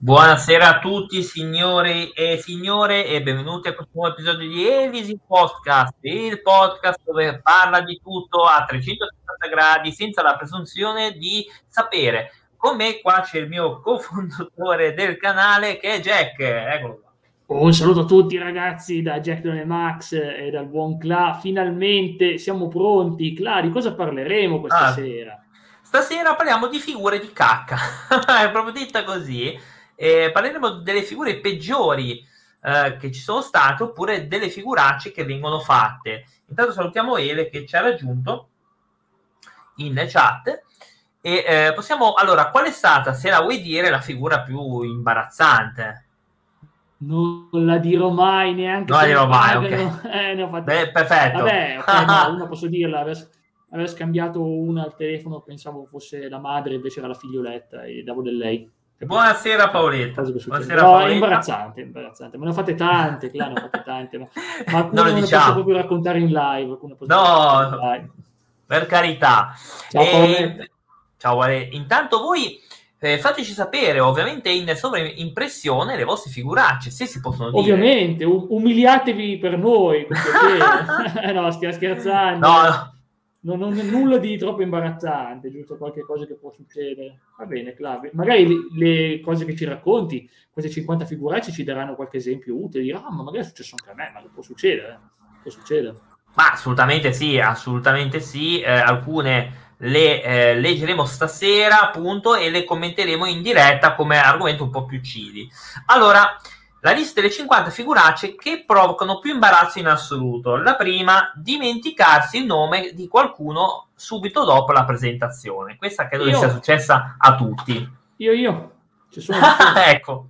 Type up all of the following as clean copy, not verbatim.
Buonasera a tutti signori e signore e benvenuti a questo nuovo episodio di Elisi Podcast, il podcast dove parla di tutto a 360 gradi senza la presunzione di sapere. Con me qua c'è il mio cofondatore del canale che è Jack, eccolo qua. Un saluto a tutti ragazzi da Jack Don e Max e dal buon Cla. Finalmente siamo pronti. Cla, di cosa parleremo questa sera? Stasera parliamo di figure di cacca, è proprio detta così. Parleremo delle figure peggiori che ci sono state oppure delle figuracce che vengono fatte. Intanto salutiamo Ele che ci ha raggiunto in chat e possiamo, allora, qual è stata, se la vuoi dire, la figura più imbarazzante? Non la dirò mai, neanche Non la se mi dirò mai, pagano. ok. Ne ho fatte. Beh, perfetto. Vabbè, ok, no, una posso dirla. Aver scambiato una al telefono, pensavo fosse la madre, invece era la figlioletta e davo del lei. Buonasera Paoletta. Buonasera, no, Paoletta. È imbarazzante. Me ne ho fatte tante, Cla, ne ho fatte tante, ma alcune non le posso proprio raccontare in live. No, per carità. Ciao Paoletta. Ciao, intanto voi fateci sapere, ovviamente in sovraimpressione, le vostre figuracce, se si possono dire. Ovviamente, umiliatevi per noi, con piacere. No, scherzando. No. Nulla di troppo imbarazzante, giusto qualche cosa che può succedere. Va bene, Clave. Magari le cose che ci racconti, queste 50 figuracce ci daranno qualche esempio utile. Dirà, ma magari è successo anche a me, ma può succedere. Può succedere. Ma assolutamente sì, assolutamente sì. Alcune le leggeremo stasera, appunto, e le commenteremo in diretta come argomento un po' più chili. Allora, la lista delle 50 figuracce che provocano più imbarazzo in assoluto. La prima, dimenticarsi il nome di qualcuno subito dopo la presentazione. Questa credo che sia successa a tutti. Io. Ci sono ecco,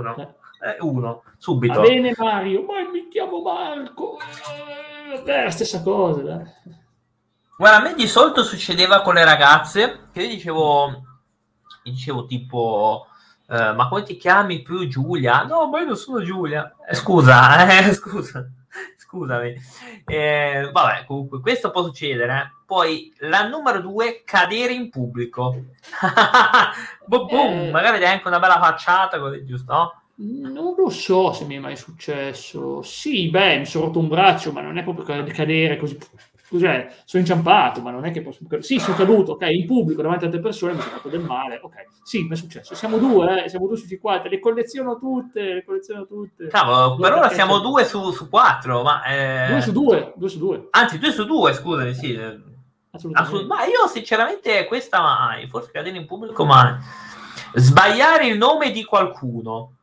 uno, subito. Va bene Mario, ma mi chiamo Marco. Beh, la stessa cosa. Guarda, a me di solito succedeva con le ragazze che io dicevo tipo... ma come ti chiami più Giulia? No, ma io non sono Giulia. Scusami. Vabbè, comunque, questo può succedere. Poi, la numero 2, cadere in pubblico. Boom, magari dai anche una bella facciata, così, giusto, no? Non lo so se mi è mai successo. Sì, beh, mi sono rotto un braccio, ma non è proprio cadere così... Cos'è? Sono inciampato, ma non è che posso... Sì, sono caduto, ok, in pubblico, davanti a altre persone, mi sono fatto del male, ok. Sì, mi è successo. Siamo due su 50, le colleziono tutte. Cavolo, per ora siamo 2 su 4, ma... 2 su 2. Anzi, 2 su 2, scusami, sì. Assolutamente. Ma io sinceramente questa mai, forse cadere in pubblico mai. Sbagliare il nome di qualcuno.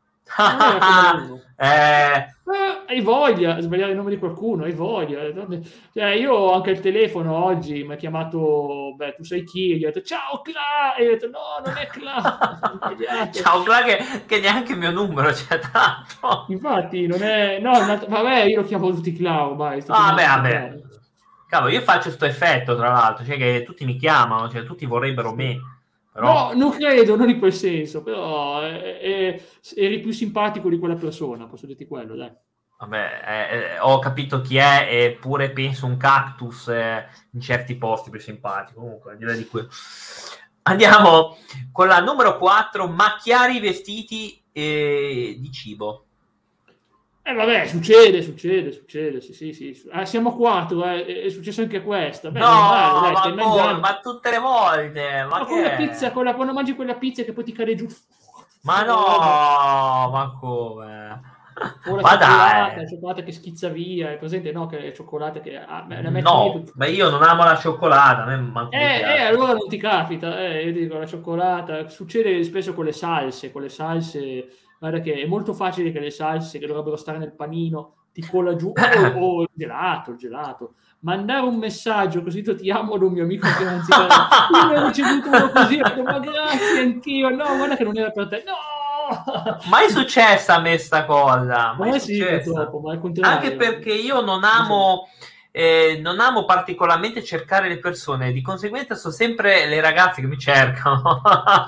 Hai voglia sbagliare il nome di qualcuno, hai voglia. Cioè, io ho anche il telefono oggi, mi ha chiamato, beh, tu sai chi, e gli ho detto ciao Cla, e io ho detto no, non è Cla. Ciao Cla che neanche il mio numero c'è tanto. Infatti non è, no, vabbè, io lo chiamo tutti Cla ormai. Vabbè. Cavolo, io faccio sto effetto tra l'altro, cioè che tutti mi chiamano, cioè tutti vorrebbero me. Però... No, non credo, non in quel senso, però eri più simpatico di quella persona, posso dirti quello, dai. Vabbè, ho capito chi è, eppure penso un cactus in certi posti più simpatico. Comunque, direi di qui. Andiamo con la numero 4, macchiare i vestiti di cibo. Vabbè, succede, sì. Siamo a 4, è successo anche questa. Beh, ma tutte le volte. Ma con la pizza, quando mangi quella pizza che poi ti cade giù. Ma no, ma come? O la cioccolata che schizza via, è presente? No, che è cioccolata che... no, ma io non amo la cioccolata, a me manco mi piace. Allora non ti capita, io dico la cioccolata, succede spesso con le salse, guarda che è molto facile che le salse che dovrebbero stare nel panino ti cola giù, o il gelato. Mandare un messaggio così ti amo ad un mio amico che non si io ho ricevuto uno così, ho detto, ma grazie anch'io, no, guarda che non era per te, no! Mai successa a me sta cosa, mai successa. Purtroppo, ma al contrario. Anche perché io non amo particolarmente cercare le persone, di conseguenza sono sempre le ragazze che mi cercano.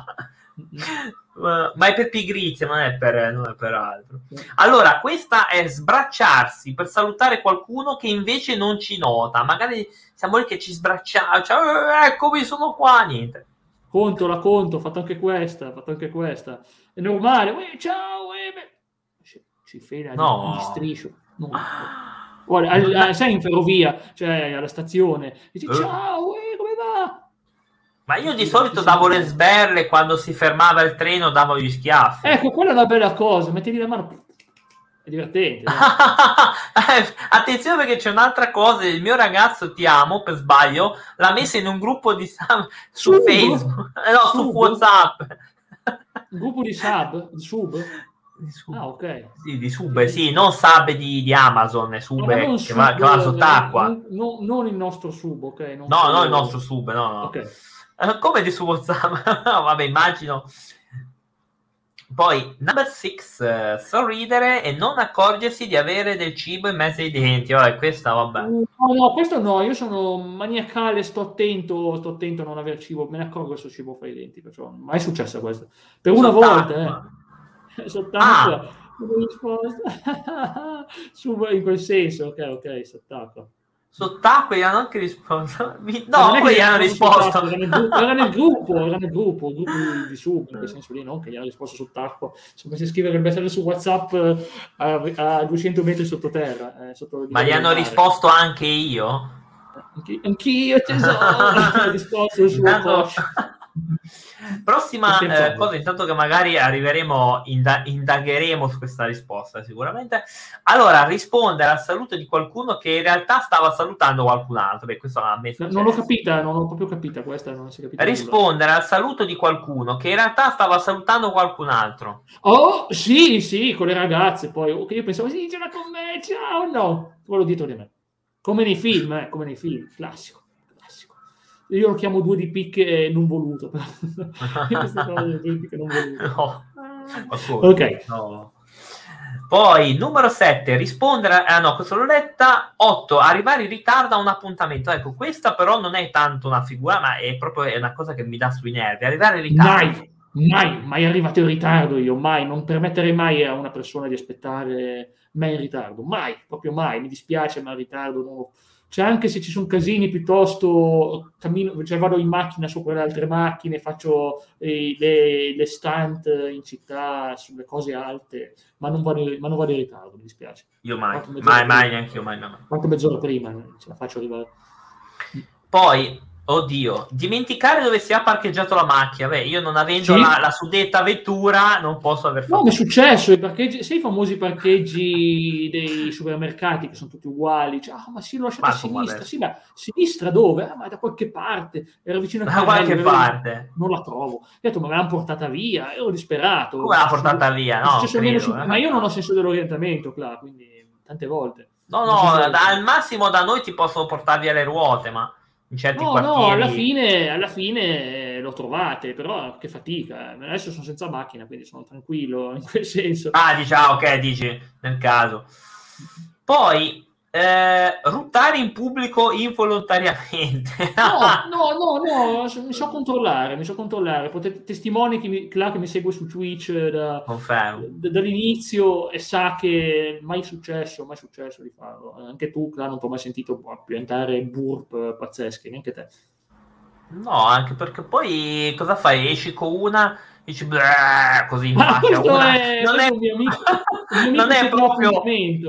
Ma è per pigrizia, non è per altro. Allora, questa è sbracciarsi per salutare qualcuno che invece non ci nota. Magari siamo lì che ci sbracciamo, cioè, eccomi, sono qua, niente. ho fatto anche questa. È normale, ciao, ci frega No. di striscio. No. Guarda, sai, in ferrovia, cioè alla stazione, dici ciao, come va? Ma io di solito davo le sberle quando si fermava il treno, davo gli schiaffi. Ecco, quella è una bella cosa, mettili la mano, è divertente. Attenzione, perché c'è un'altra cosa, il mio ragazzo Ti amo, per sbaglio, l'ha messa in un gruppo di su Facebook, su WhatsApp. Un gruppo di sub? Ah, ok. Sì, di sub, sì, non sub di Amazon, sub che va sott'acqua. Non il nostro sub, ok? No, il nostro sub, no. Okay. Come di su WhatsApp? Vabbè, immagino. Poi, number 6, sorridere e non accorgersi di avere del cibo in mezzo ai denti. Vabbè, questa, vabbè. No, questo no, io sono maniacale, sto attento a non aver cibo, me ne accorgo se ho cibo fra i denti, perciò mai è successa questo. Per una volta, sott'acqua, risposta. In quel senso, ok, sott'acqua. Sott'acqua gli hanno anche risposto. No, poi gli hanno risposto. Era nel gruppo di sub, in quel senso lì, no? Che gli hanno risposto sott'acqua. Sono messi a scrivere il messaggio su WhatsApp a 200 metri sottoterra. Ma gli hanno risposto anche io? Anch'io, tesoro. Risposto su Prossima cosa, intanto che magari arriveremo, indagheremo su questa risposta sicuramente. Allora, rispondere al saluto di qualcuno che in realtà stava salutando qualcun altro. Beh, questo a me non l'ho capita, non ho proprio capita questa, non si è capita. Rispondere al saluto di qualcuno che in realtà stava salutando qualcun altro. Oh, sì, con le ragazze poi. Okay, io pensavo, sì, c'era con me, ciao, no. Quello dietro di me. Come nei film, classico. Io lo chiamo due di picche non voluto. Questa cosa due di picche non voluto. No. Ok. No. Poi, numero 7, rispondere... no, questa l'ho letta. 8, arrivare in ritardo a un appuntamento. Ecco, questa però non è tanto una figura, ma è proprio una cosa che mi dà sui nervi. Arrivare in ritardo. Mai arrivato in ritardo io, mai. Non permetterei mai a una persona di aspettare me in ritardo. Mai, proprio mai. Mi dispiace, ma in ritardo non... Cioè, anche se ci sono casini, piuttosto cammino, cioè vado in macchina sopra le altre macchine, faccio le stunt in città sulle cose alte, ma non vado in ritardo, mi dispiace. Io mai, neanche io mai. Quanto mezz'ora prima ce la faccio arrivare. Poi, oddio, dimenticare dove si è parcheggiato la macchina. Beh, io non avendo la suddetta vettura non posso aver fatto. No, mi è successo, i parcheggi, sai i famosi parcheggi dei supermercati che sono tutti uguali, cioè, ma sì, l'ho lasciato a sinistra, sì, ma sinistra dove? Ma da qualche parte, era vicino a qualche parte. Non la trovo. Ho detto, ma me l'hanno portata via, ero disperato. Come l'ha portata via? No, ma io non ho senso dell'orientamento, Cla, quindi tante volte. No, al massimo da noi ti possono portare via le ruote, ma in certi quartieri... No, alla fine lo trovate, però che fatica. Adesso sono senza macchina, quindi sono tranquillo in quel senso. Ok, dici, nel caso. Poi, ruttare in pubblico involontariamente. No, mi so controllare. Testimoni che mi segue su Twitch dall'inizio e sa che mai successo di farlo. Anche tu, non ti ho mai sentito piantare burp pazzesche, neanche te. No, anche perché poi cosa fai? Esci con una, dici così in faccia. Non è un mio amico. Non è proprio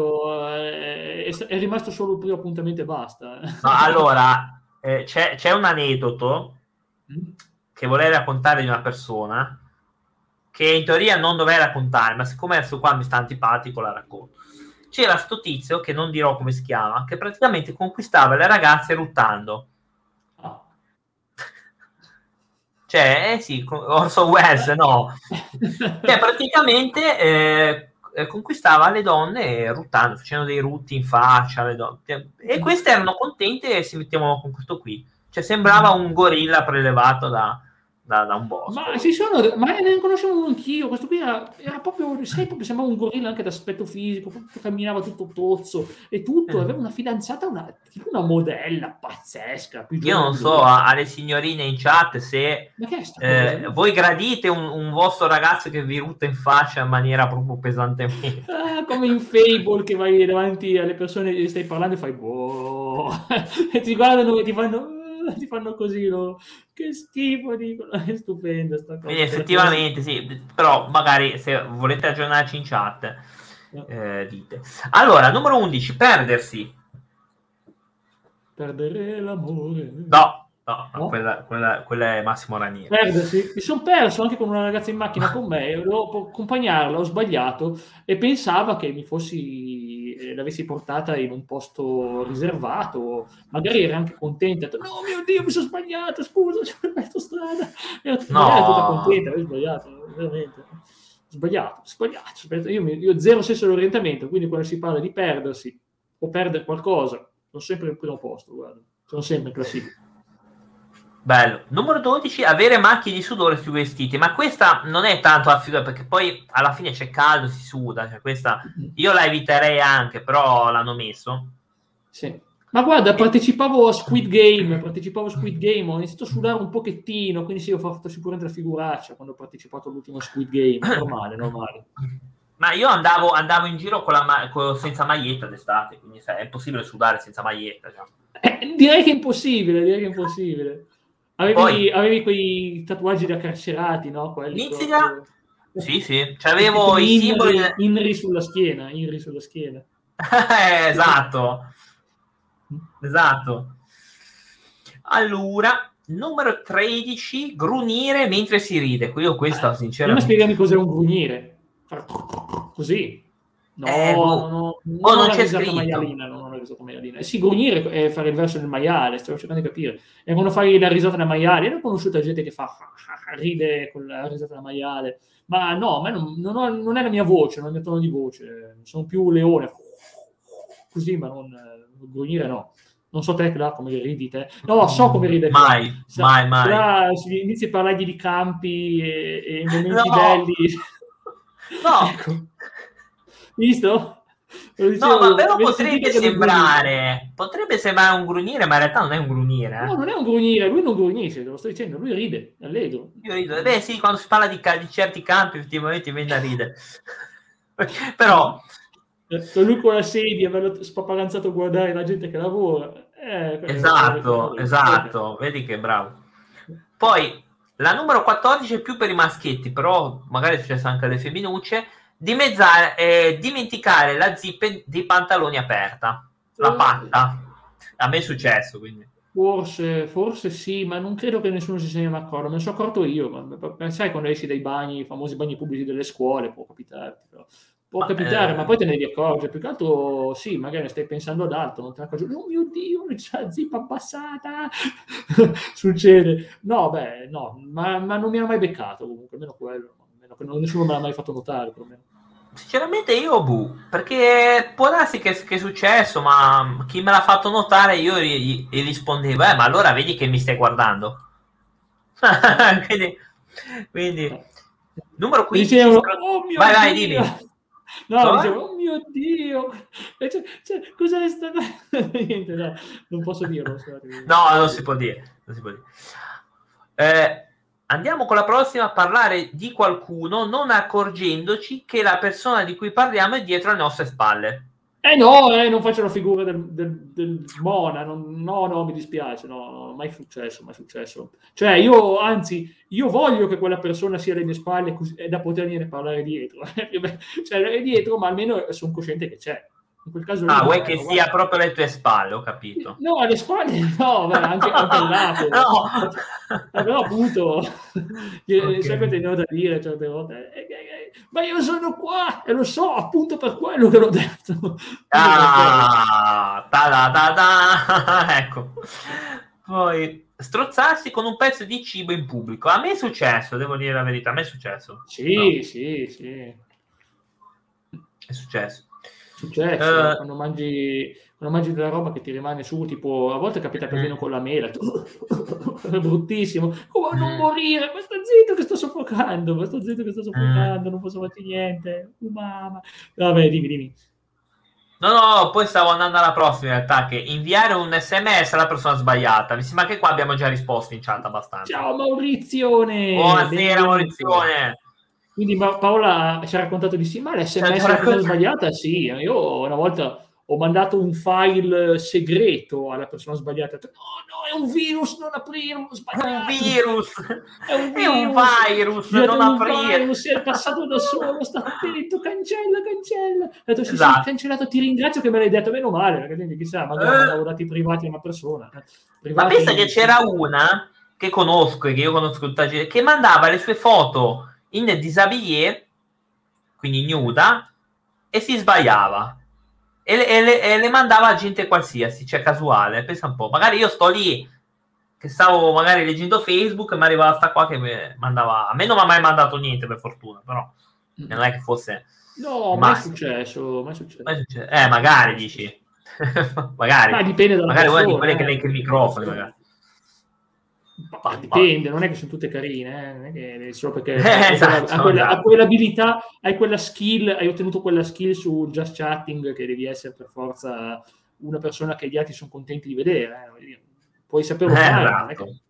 è rimasto solo il primo appuntamento e basta. No, allora c'è un aneddoto che vorrei raccontare di una persona che in teoria non dovrei raccontare, ma siccome adesso qua mi sta antipatico la racconto. C'era sto tizio che non dirò come si chiama, che praticamente conquistava le ragazze ruttando. Cioè, sì, Orson Welles, no. Cioè, praticamente conquistava le donne ruttando, facendo dei rutti in faccia alle donne. E queste erano contente e si mettevano con questo qui. Cioè, sembrava un gorilla prelevato da un bosco. Ma ne conoscevo anch'io. Questo qui era proprio, sembrava un gorilla anche d'aspetto fisico, camminava tutto tozzo e tutto. Aveva una fidanzata, tipo una modella pazzesca. Io non so, alle signorine in chat se voi gradite un vostro ragazzo che vi rutta in faccia in maniera proprio pesantemente. Come in Fable, che vai davanti alle persone e stai parlando e fai boh, e ti guardano e ti fanno ti fanno così loro. Che schifo, dicono. È stupenda sta cosa. Quindi effettivamente sì, però magari se volete aggiornarci in chat, dite. Allora, numero 11, perdersi. Perdere l'amore. No? Quella è Massimo Ranieri. Perdersi. Mi sono perso anche con una ragazza in macchina con me, dovevo accompagnarla, ho sbagliato e pensava che l'avessi portata in un posto riservato, magari era anche contenta, no mio Dio mi sono sbagliata, scusa, ci ho perso strada, era tutta contenta, avevo sbagliato, veramente. Sbagliato. Io zero senso dell'orientamento, quindi quando si parla di perdersi o perdere qualcosa, sono sempre al primo posto, guarda, sono sempre in classifica. Bello. Numero 12, avere macchie di sudore sui vestiti, ma questa non è tanto a figura, perché poi alla fine c'è caldo, si suda, cioè questa io la eviterei anche, però l'hanno messo. Sì. Ma guarda, partecipavo a Squid Game, ho iniziato a sudare un pochettino, quindi sì, ho fatto sicuramente la figuraccia quando ho partecipato all'ultimo Squid Game, normale. Ma io andavo in giro senza maglietta d'estate, quindi è impossibile sudare senza maglietta. Cioè. Direi che è impossibile. Avevi quei tatuaggi da carcerati, no? Mizzica? Sì. C'avevo i simboli... Inri sulla schiena. Esatto. Allora, numero 13, grugnire mentre si ride. Io questa, sinceramente... Prima spiegami cos'è un grugnire. Così. No, non c'è scritto. Non una risata maialina. Sì, grugnire è fare il verso del maiale, stavo cercando di capire. E quando fai la risata da maiale, io ho conosciuto gente che ride con la risata da maiale, ma no, ma non è la mia voce, non è il mio tono di voce, sono più leone, così, ma non grugnire no. Non so te come ridi te. No, so come ride. Mai. Inizi a parlargli di campi e momenti belli. No. Ecco. Visto? No, ma però potrebbe sembrare un grugnire, ma in realtà non è un grugnire. No, non è un grugnire, lui non grugnisce, te lo sto dicendo, lui ride, è allegro. Io rido. Beh sì, quando si parla di certi campi effettivamente viene da ridere. Però... lui con la sedia, bello spaparanzato a guardare la gente che lavora. Esatto, vedi che bravo. Poi, la numero 14 è più per i maschietti, però magari è successo anche alle femminucce, dimenticare la zip dei pantaloni aperta, la patta. A me è successo, quindi. Forse sì, ma non credo che nessuno si sia mai accorto, me ne sono accorto io, ma sai quando esci dai bagni, i famosi bagni pubblici delle scuole, può capitarti, però. Può capitare, ma poi te ne devi accorgere, più che altro sì, magari stai pensando ad altro, non te ne accorgi, oh mio Dio, c'è la zippa abbassata, succede, no, ma non mi ha mai beccato comunque, almeno quello, nessuno me l'ha mai fatto notare, perlomeno. Sinceramente io perché può darsi che è successo, ma chi me l'ha fatto notare io gli rispondevo, ma allora vedi che mi stai guardando. quindi numero 15. Dicevano, oh mio vai, Dio. dimmi. No, dicevo, oh mio Dio, cos'è sta cosa? Niente, no, non posso dirlo. No, non si può dire. Andiamo con la prossima a parlare di qualcuno non accorgendoci che la persona di cui parliamo è dietro le nostre spalle. Non faccio la figura del Mona, no, mi dispiace, no, mai successo. Cioè, io voglio che quella persona sia alle mie spalle da potergliene parlare dietro. Cioè, dietro, ma almeno sono cosciente che c'è. In quel caso vuoi che sia proprio alle tue spalle, ho capito. No, alle spalle no, anche al lato. No. Però appunto, sempre tengo da dire certe volte, ma io sono qua e lo so, appunto per quello che l'ho detto. Ecco. Poi strozzarsi con un pezzo di cibo in pubblico. A me è successo, devo dire la verità, a me è successo. Sì. È successo. Quando mangi della roba che ti rimane su, tipo a volte capita persino con la mela, è bruttissimo, come non morire, ma sto zitto che sto soffocando, non posso farci niente, mamma. Vabbè, dimmi. No, poi stavo andando alla prossima in realtà, che inviare un SMS alla persona sbagliata. Mi sembra che qua abbiamo già risposto in chat abbastanza. Ciao Maurizione! Buonasera Maurizione! Quindi Paola ci ha raccontato di sì, ma l'SMS alla persona sbagliata? Sì, io una volta ho mandato un file segreto alla persona sbagliata. No, è un virus, non aprire, ho sbagliato. È un virus, è un è un virus, non aprire. virus, è passato da solo, sta attento, cancella. Ho detto sì, Esatto. cancellato, ti ringrazio che me l'hai detto, meno male, perché chissà, magari mandavo dati privati a una persona. Ma pensa che c'era una che conosco, e che io conosco tutta gente, che mandava le sue foto in disabillé, quindi nuda, e si sbagliava. E le mandava a gente qualsiasi, cioè casuale. Pensa un po', magari io sto lì che stavo magari leggendo Facebook e mi arrivava sta qua che mi mandava. A me non mi ha mai mandato niente, per fortuna, però non è che fosse no, il mai massimo. successo. Magari dici. magari Ma dipende dalla magari una di persona, quelle che legge i microfoni, magari. Dipende, non è che sono tutte carine, non è che solo perché esatto, hai quell'abilità, hai quella skill, hai ottenuto quella skill su Just Chatting che devi essere per forza una persona che gli altri sono contenti di vedere. Puoi saperlo fare, ma non è esatto. che...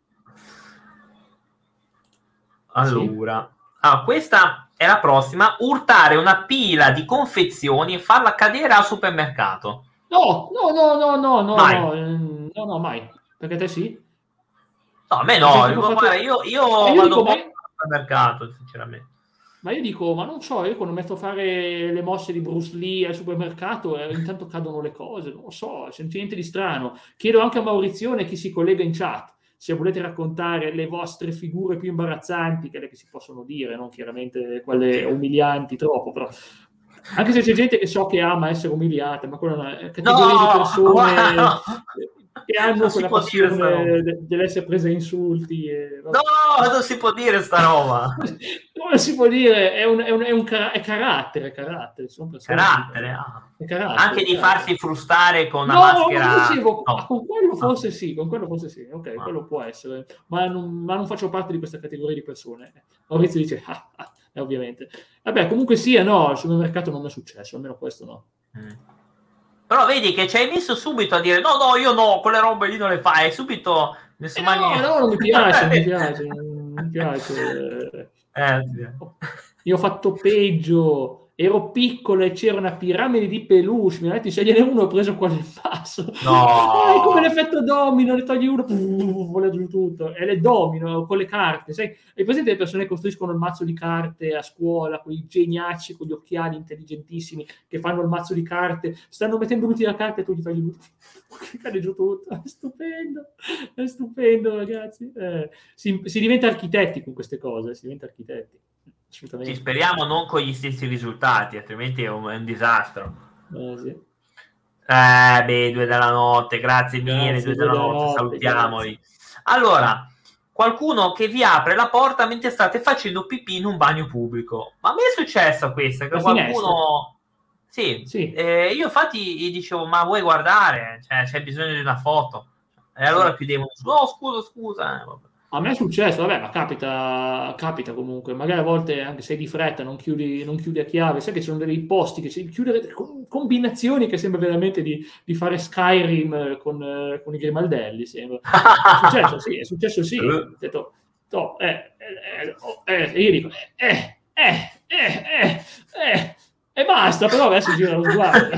Allora, questa è la prossima. Urtare una pila di confezioni e farla cadere al supermercato. No, Mai. no, mai. Perché te sì? No, a me Hai già no. tipo Guarda, fatto... io io vado dico, poco al supermercato, sinceramente. ma io dico, ma non so, io quando metto a fare le mosse di Bruce Lee al supermercato, intanto cadono le cose, non lo so, sento niente di strano. Chiedo anche a Maurizione, chi si collega in chat, se volete raccontare le vostre figure più imbarazzanti, quelle che si possono dire, non chiaramente quelle umilianti troppo, però... Anche se c'è gente che so che ama essere umiliata, ma quella è una categoria di persone no, che hanno non si quella può dire sta roba. passione dell'essere prese a insulti. No, non si può dire sta roba. Non si può dire, è carattere. Sono persone Carattere, è carattere, anche di farsi frustare con una no, maschera. ma dicevo, No. con quello forse sì, ok, Ah. quello può essere, ma non faccio parte di questa categoria di persone. Maurizio dice, ovviamente. Vabbè, comunque sia, no, al supermercato non mi è successo, almeno questo no. Però vedi che ci hai messo subito a dire no, io no, quelle robe lì non le fai, subito No, non mi piace, non mi piace. Io ho fatto peggio, ero piccolo e c'era una piramide di peluche, mi ha detto scegliene uno, ho preso quello in basso. No. È come l'effetto domino, ne togli uno, vola giù tutto. E le domino con le carte, sai? Hai presente le persone che costruiscono il mazzo di carte a scuola, quei geniacci con gli occhiali intelligentissimi che fanno il mazzo di carte, stanno mettendo l'ultima carta e tu gli togli l'ultima. Cade giù tutto, è stupendo ragazzi. Si diventa architetti con queste cose, si diventa architetti. Ci speriamo non con gli stessi risultati, altrimenti è un disastro. Sì. 2 della notte, grazie mille, 2 della notte, salutiamoli. Grazie. Allora, qualcuno che vi apre la porta mentre state facendo pipì in un bagno pubblico. Ma mi è successo questa, che qualcuno... Sì. Io infatti gli dicevo, ma vuoi guardare? Cioè, c'è bisogno di una foto. E allora chiudevano, no, scusa. A me è successo, vabbè, ma capita comunque. Magari a volte, anche se di fretta, non chiudi a chiave. Sai che ci sono dei posti che si chiude combinazioni che sembra veramente di fare Skyrim con i Grimaldelli. Sembra. È successo sì. Ho detto, io dico, e basta, però adesso gira lo sguardo.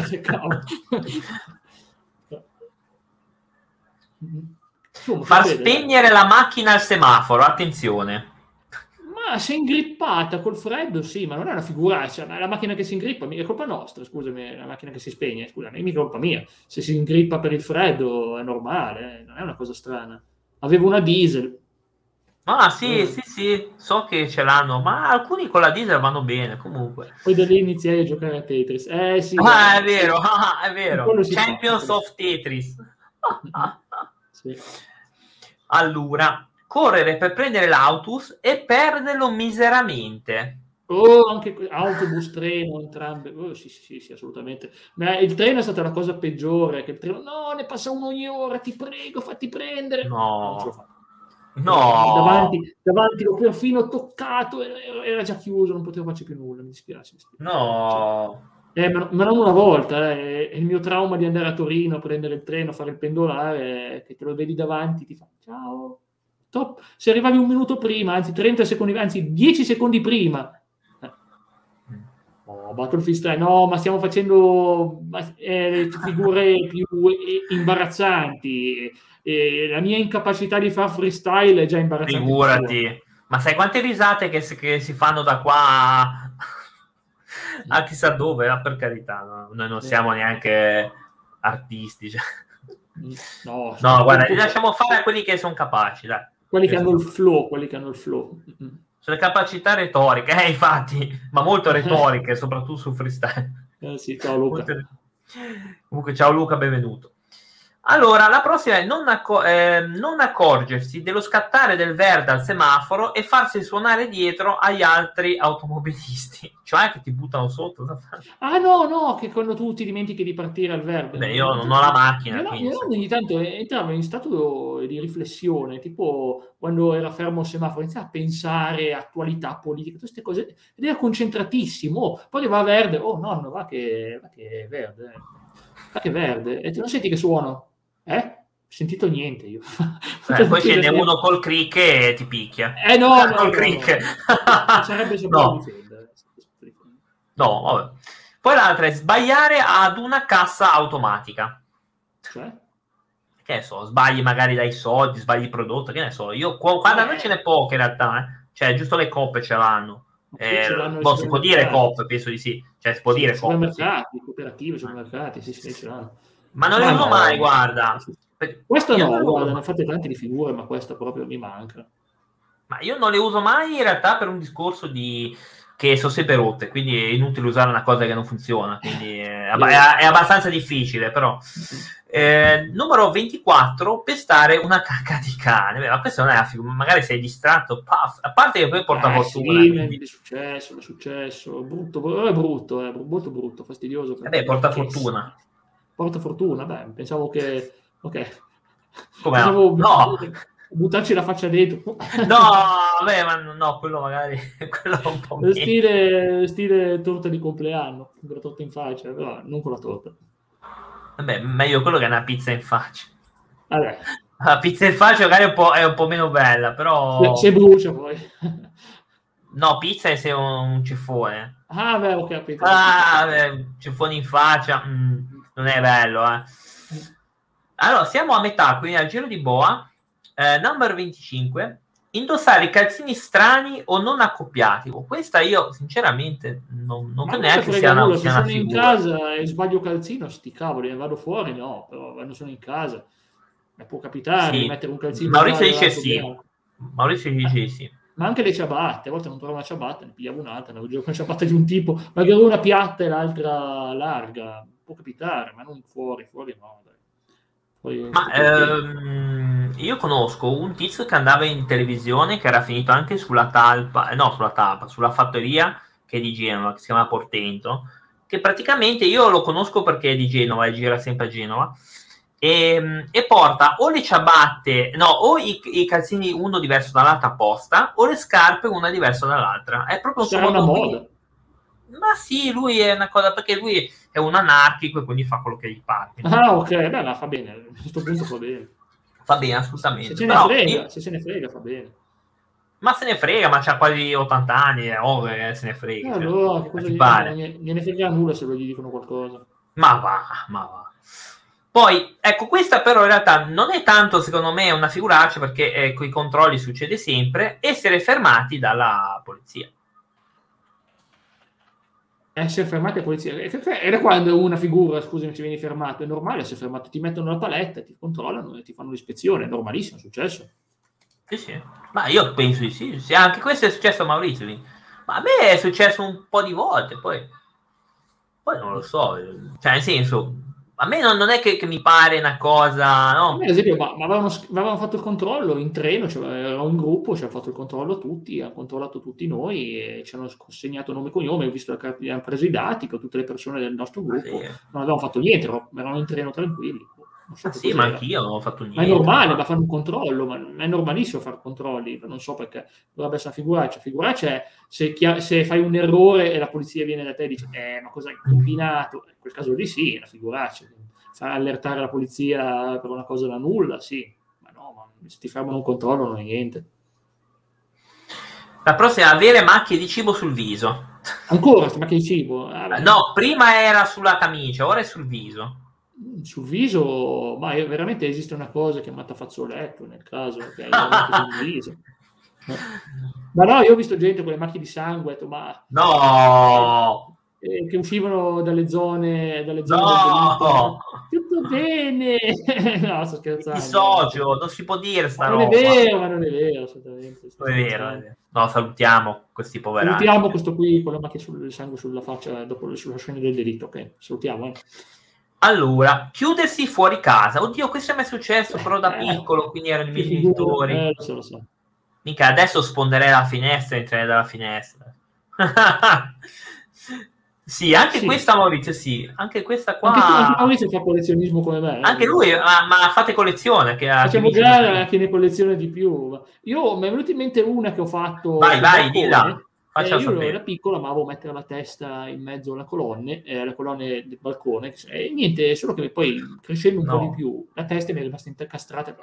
Far spegnere la macchina al semaforo, attenzione. Ma se è ingrippata col freddo, sì, ma non è una figuraccia. Ma la macchina che si ingrippa è colpa nostra, scusami, la macchina che si spegne, scusami, è mica colpa mia. Se si ingrippa per il freddo è normale, non è una cosa strana. Avevo una diesel. Ah, sì, so che ce l'hanno, ma alcuni con la diesel vanno bene, comunque. Poi da lì iniziai a giocare a Tetris. Sì. È vero. Champions of Tetris. Sì. Allora, correre per prendere l'autobus e perderlo miseramente. Anche autobus, treno, entrambe. Sì, assolutamente. Ma il treno è stata la cosa peggiore. Che il treno, no, ne passa uno ogni ora, ti prego, fatti prendere. No. Non ce l'ho fatta. No. Davanti l'ho perfino toccato, era già chiuso, non potevo farci più nulla, mi dispiace. No. Ma non una volta, è il mio trauma di andare a Torino a prendere il treno, fare il pendolare, che te lo vedi davanti, ti fa ciao, top. Se arrivavi un minuto prima, anzi 30 secondi, anzi 10 secondi prima, Oh, Battlefield 3, no, ma stiamo facendo figure più imbarazzanti. La mia incapacità di far freestyle è già imbarazzante di suo. Figurati. Ma sai quante risate che si fanno da qua a chissà dove? Per carità, no? Noi non siamo neanche artisti. Cioè. No, No, guarda, li lasciamo fare a quelli che sono capaci, dai. quelli che hanno il flow, quelli che hanno il flow. Sulle capacità retoriche, infatti, ma molto retoriche, soprattutto sul freestyle. Sì, ciao Luca. Comunque, ciao Luca, benvenuto. Allora, la prossima è non accorgersi dello scattare del verde al semaforo e farsi suonare dietro agli altri automobilisti, cioè che ti buttano sotto. Ah no, che quando tu ti dimentichi di partire al verde. Beh, io non ho la macchina. Io ogni tanto entravo in stato di riflessione, tipo quando era fermo il semaforo, iniziava a pensare attualità politica, tutte queste cose, ed era concentratissimo. Poi va a verde, oh nonno, va che è verde. Va che è verde. E tu non senti che suono? Sentito niente io. Poi scende uno col crick e ti picchia. No, col crick. No. Sarebbe saputo difendere. No, vabbè. Poi l'altra è sbagliare ad una cassa automatica. Cioè? Che ne so, sbagli magari dai soldi, sbagli il prodotto, che ne so. Io qua da noi ce n'è poche in realtà, Cioè, giusto le coppe ce l'hanno. Si può dire coppe, penso di sì. Cioè, si può dire coppe. Supermercati, cooperative, supermercati, sì, ce l'hanno. Ma non le uso mai, guarda. Questo no, guarda, ne fate tante di figure, ma questa proprio mi manca. Ma io non le uso mai in realtà per un discorso che sono sempre rotte, quindi è inutile usare una cosa che non funziona, quindi è abbastanza difficile, però. Numero 24, pestare una cacca di cane. Beh, ma questo non è la figura, magari sei distratto, a parte che poi porta fortuna. Sì, quindi... è successo, brutto, è molto brutto, fastidioso. Porta fortuna. Porta fortuna, pensavo che... Ok. Come no? Buttarci la faccia dentro. Ma no, quello magari quello un po' stile torta di compleanno, con la torta in faccia, però non con la torta. Vabbè, meglio quello che una pizza in faccia. Vabbè. La pizza in faccia magari è un po' meno bella, però... Se brucia poi. No, pizza è se un ceffone. Ah, beh, ho capito. Ceffone in faccia, non è bello, Allora, siamo a metà, quindi al giro di boa. Number 25. Indossare calzini strani o non accoppiati. Questa io, sinceramente, non credo neanche sia una figura. Se sono in casa e sbaglio calzino, sti cavoli, ne vado fuori, no. Però quando sono in casa, può capitare di mettere un calzino. Maurizio dice sì. Maurizio dice sì. Ma anche le ciabatte, a volte non trovo una ciabatta, ne pigliavo un'altra, ne avevo una ciabatta di un tipo, magari una piatta e l'altra larga. Può capitare, ma non fuori no. Io conosco un tizio che andava in televisione che era finito anche sulla fattoria che è di Genova, che si chiama Portento, che praticamente io lo conosco perché è di Genova e gira sempre a Genova e porta o le ciabatte, o i calzini uno diverso dall'altra apposta o le scarpe una diversa dall'altra. È proprio una moda. Ma sì, lui è una cosa, perché lui è un anarchico e quindi fa quello che gli pare. Ah, ok, beh, fa bene, a questo punto fa bene. Va bene, assolutamente. Se se ne frega, fa bene. Ma se ne frega, ma c'ha quasi 80 anni, se ne frega. Allora, che cosa gli pare? Ne frega nulla se gli dicono qualcosa. Ma va. Poi, ecco, questa però in realtà non è tanto, secondo me, una figuraccia, perché con i controlli succede sempre, essere fermati dalla polizia. Essere fermati a polizia. Era quando una figura, scusami, ci vieni fermato, è normale essere fermato, ti mettono la paletta, ti controllano e ti fanno l'ispezione, è normalissimo, è successo. Sì, ma io penso di sì, anche questo è successo a Maurizio, ma a me è successo un po' di volte, poi non lo so, cioè nel senso, a me non è che mi pare una cosa, no? Per esempio, ma avevano fatto il controllo in treno, cioè, ero in gruppo, ci hanno fatto il controllo tutti, hanno controllato tutti noi e ci hanno segnato nome e cognome, ho visto hanno preso i dati per tutte le persone del nostro gruppo, non avevamo fatto niente, erano in treno tranquilli. Sì, ma anch'io non ho fatto niente. Ma è normale, ma fanno un controllo, ma è normalissimo fare controlli, non so perché dovrebbe essere figuraccia. Figuraccia è se fai un errore e la polizia viene da te e dice ma cosa hai combinato? In quel caso lì sì, è una figuraccia. Far allertare la polizia per una cosa da nulla, sì, ma no, ma se ti fermano un controllo non è niente. La prossima è avere macchie di cibo sul viso. Ancora, ma che cibo? No, prima era sulla camicia, ora è sul viso. Sul viso, ma veramente esiste una cosa chiamata fazzoletto, nel caso, che è veramente sul viso. Ma no, io ho visto gente con le macchie di sangue, ho detto, ma No! che uscivano dalle zone del delitto. No! Tutto bene. No, sto Mi scherzando. dissocio, non si può dire Ma sta non è roba. vero, ma non è vero, assolutamente. Sto Non è vero, non è scherzando. vero. No, salutiamo questi poveracci. Salutiamo questo qui con la macchia del sangue sulla faccia sulla scena del delitto. Ok, salutiamo. Allora, chiudersi fuori casa. Oddio, questo mi è successo però da piccolo, quindi erano i Che miei figura. genitori. Lo so. Mica adesso sfonderei la finestra e entrerei dalla finestra. Sì, anche Sì. questa Maurizio, sì. Anche questa qua... Anche Maurizio fa collezionismo come me. Anche lui, ma fate collezione. Che Facciamo gara a chi ne colleziona di più. Io mi è venuta in mente una che ho fatto sul Vai, dilla. balcone. Faccia Io sapere. da piccolo amavo mettere la testa in mezzo alle colonne del balcone. E niente, solo che poi crescendo un po' di più, la testa mi è rimasta incastrata.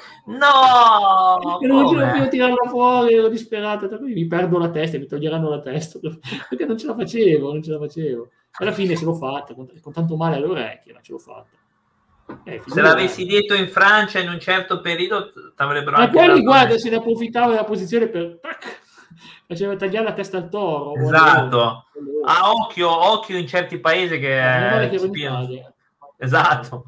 No! E non riuscivo più a tirarla fuori, ero disperato. Mi perdo la testa, mi toglieranno la testa. Perché non ce la facevo. Alla fine ce l'ho fatta, con tanto male alle orecchie, ma ce l'ho fatta. Se l'avessi detto in Francia in un certo periodo ti avrebbero ma anche quelli, dato guarda, se ne approfittava della posizione per faceva tagliare la testa al toro. esatto, a occhio in certi paesi Meno male che che ero in spiano. Italia. Esatto.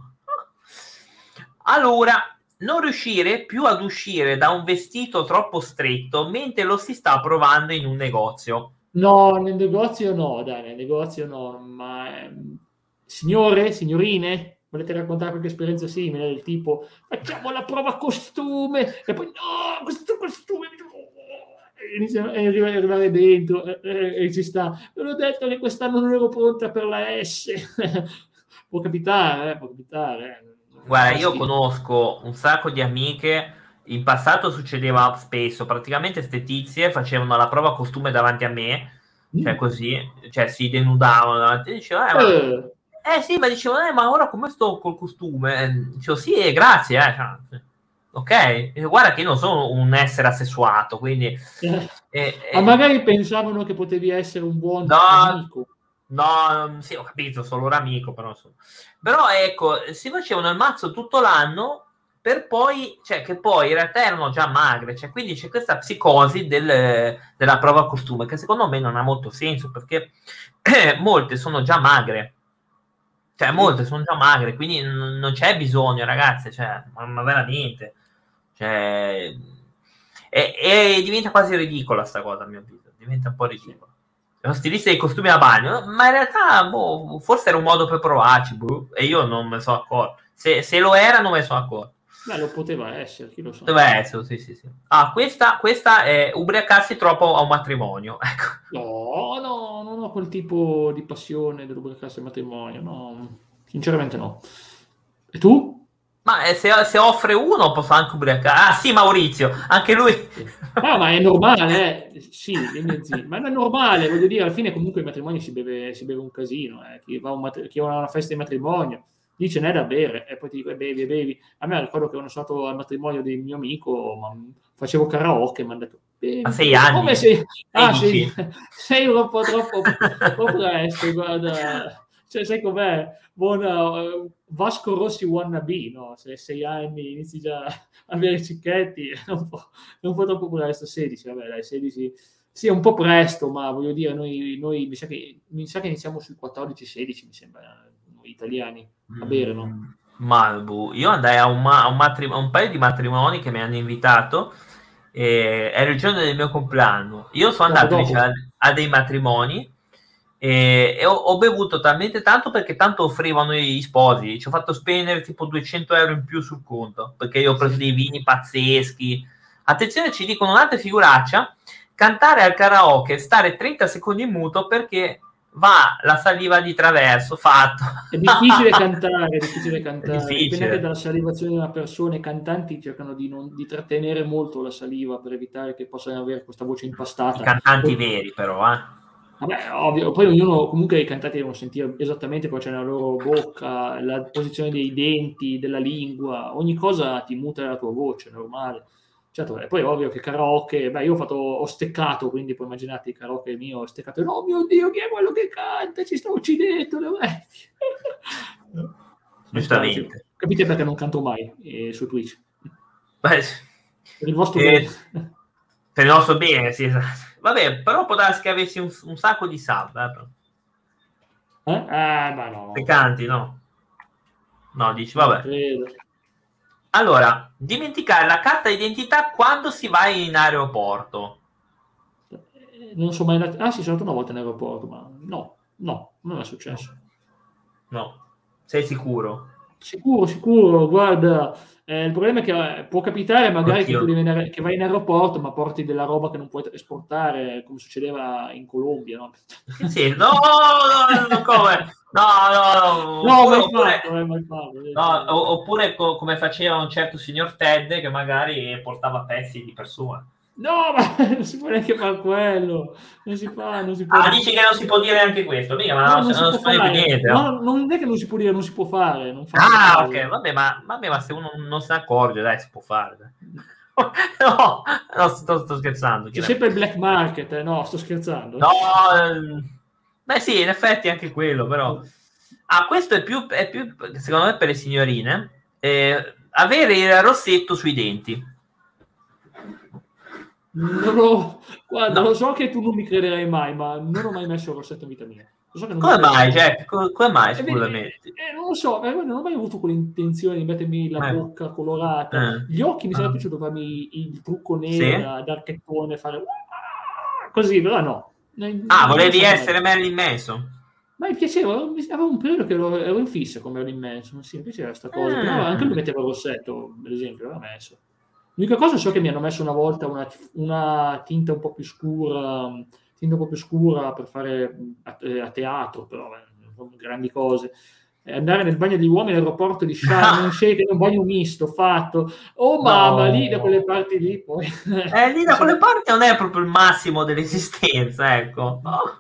Allora, non riuscire più ad uscire da un vestito troppo stretto mentre lo si sta provando in un negozio. No, nel negozio no, dai, nel negozio no, ma signore, signorine, volete raccontare qualche esperienza simile del tipo facciamo la prova costume e poi no, questo costume inizia a arrivare dentro e ci sta. Non ho detto che quest'anno non ero pronta per la S. Può capitare, può capitare. Guarda, io conosco un sacco di amiche. In passato succedeva spesso, praticamente ste tizie facevano la prova costume davanti a me, cioè così, cioè si denudavano davanti e dicevano, sì, ma dicevano, ma ora come sto col costume? Dicevo, sì, grazie, cioè, ok, guarda che io non sono un essere assessuato, quindi... ma magari pensavano che potevi essere un buon amico. No, sì, ho capito, solo un amico, però ecco, si facevano il mazzo tutto l'anno per poi, cioè che poi in realtà erano già magre, cioè quindi c'è questa psicosi della prova costume che secondo me non ha molto senso perché molte sono già magre, cioè molte sono già magre, quindi non c'è bisogno, ragazze, cioè, ma veramente, cioè, e diventa quasi ridicola sta cosa a mio avviso, diventa un po' ridicola. Lo stilista dei costumi a bagno, ma in realtà forse era un modo per provarci, e io non me ne sono accorto. Se lo era, non me ne sono accorto. Beh, lo poteva essere, chi lo sa. Deve essere, sì. Ah, questa è ubriacarsi troppo a un matrimonio. Ecco. No, non ho quel tipo di passione dell'ubriacarsi al matrimonio, no, sinceramente no. E tu? Ma se offre uno posso anche ubriacare. Ah sì, Maurizio, anche lui. No, ma è normale, sì, le mie zie. Ma è normale, voglio dire, alla fine comunque ai matrimoni si beve un casino. Chi va a una festa di matrimonio lì ce n'è da bere e poi ti dico bevi. A me ricordo che sono stato al matrimonio del mio amico, ma facevo karaoke e mi hanno detto a 6 anni? Come sei? Sei un po' troppo presto, guarda. Cioè, sai com'è? Buona Vasco Rossi wannabe, no? Se 6 anni inizi già a avere cicchetti, è un po' troppo presto. 16, vabbè, dai, 16 sì, è un po' presto, ma voglio dire, noi mi sa che iniziamo sui 14-16, mi sembra, noi italiani, a bere, no? Malbu. Io andai a un paio di matrimoni che mi hanno invitato, era il giorno del mio compleanno. Io sono andato a dei matrimoni e ho bevuto talmente tanto perché tanto offrivano gli sposi. Ci ho fatto spendere tipo 200 euro in più sul conto perché io ho preso dei vini pazzeschi. Attenzione, ci dicono un'altra figuraccia: cantare al karaoke, stare 30 secondi in muto perché va la saliva di traverso, fatto. È difficile cantare, Difficile. dipende anche dalla salivazione di una persona. I cantanti cercano di trattenere molto la saliva per evitare che possano avere questa voce impastata. I cantanti veri però, Vabbè, ovvio, poi ognuno, comunque i cantanti devono sentire esattamente cosa c'è nella loro bocca, la posizione dei denti, della lingua, ogni cosa ti muta la tua voce, è normale. Certo, e poi è ovvio che karaoke, beh, io ho steccato, quindi puoi immaginare il karaoke mio, ho steccato, no mio Dio, chi è quello che canta? Ci sta uccidendo le orecchie. Giustamente. Capite perché non canto mai su Twitch? Beh, Per il vostro bene. per il nostro bene, sì. Vabbè, però può darsi che avessi un sacco di sub, Ma no. Se canti, no? No, dici, Non vabbè. credo. Allora, dimenticare la carta d'identità quando si va in aeroporto. Non so mai andato. Ah, sì, sono andato una volta in aeroporto, ma no, non è successo. No, sei sicuro? Sicuro, guarda, il problema è che può capitare magari che tu Oddio. che vai in aeroporto ma porti della roba che non puoi esportare, come succedeva in Colombia, no? Sì, no, come? No, No, mai oppure, fatto, mai fatto. no, oppure come faceva un certo signor Ted che magari portava pezzi di persona. No, ma non si può neanche fare quello, non si può. Ah, dici che non si può dire anche questo? Mica, ma No, non non si si può può dire più fare. niente, no? No, non è che non si può dire, non si può fare, non faccio Ah, caso. ok, vabbè, ma se uno non se ne accorge, dai, si può fare. Dai. No, sto scherzando. C'è sempre il black market, no, sto scherzando. No, beh sì, in effetti anche quello, però. Ah, questo è più, secondo me, per le signorine. Avere il rossetto sui denti. Guarda, No. lo so che tu non mi crederai mai, ma non ho mai messo il rossetto in vita mia. Lo so che non mi Come mai, crederai. Jack? Come mai, scusami? Non lo so, non ho mai avuto quell'intenzione di mettermi la bocca colorata. Gli occhi mi sarebbe piaciuto farmi il trucco Sì? nero da archettone, fare così, però no. Ah, volevi Non essere Marilyn Manson? ma mi piaceva, avevo un periodo che ero in fissa con Marilyn Manson, sì, mi piaceva questa cosa, però anche lui metteva il rossetto, per esempio, l'aveva messo. L'unica cosa so che mi hanno messo una volta una tinta un po' più scura per fare a teatro, però non grandi cose. Andare nel bagno degli uomini all'aeroporto di Sharm el Sheikh, un bagno misto fatto. Oh mamma, lì da quelle parti lì poi. Lì da quelle parti non è proprio il massimo dell'esistenza, ecco.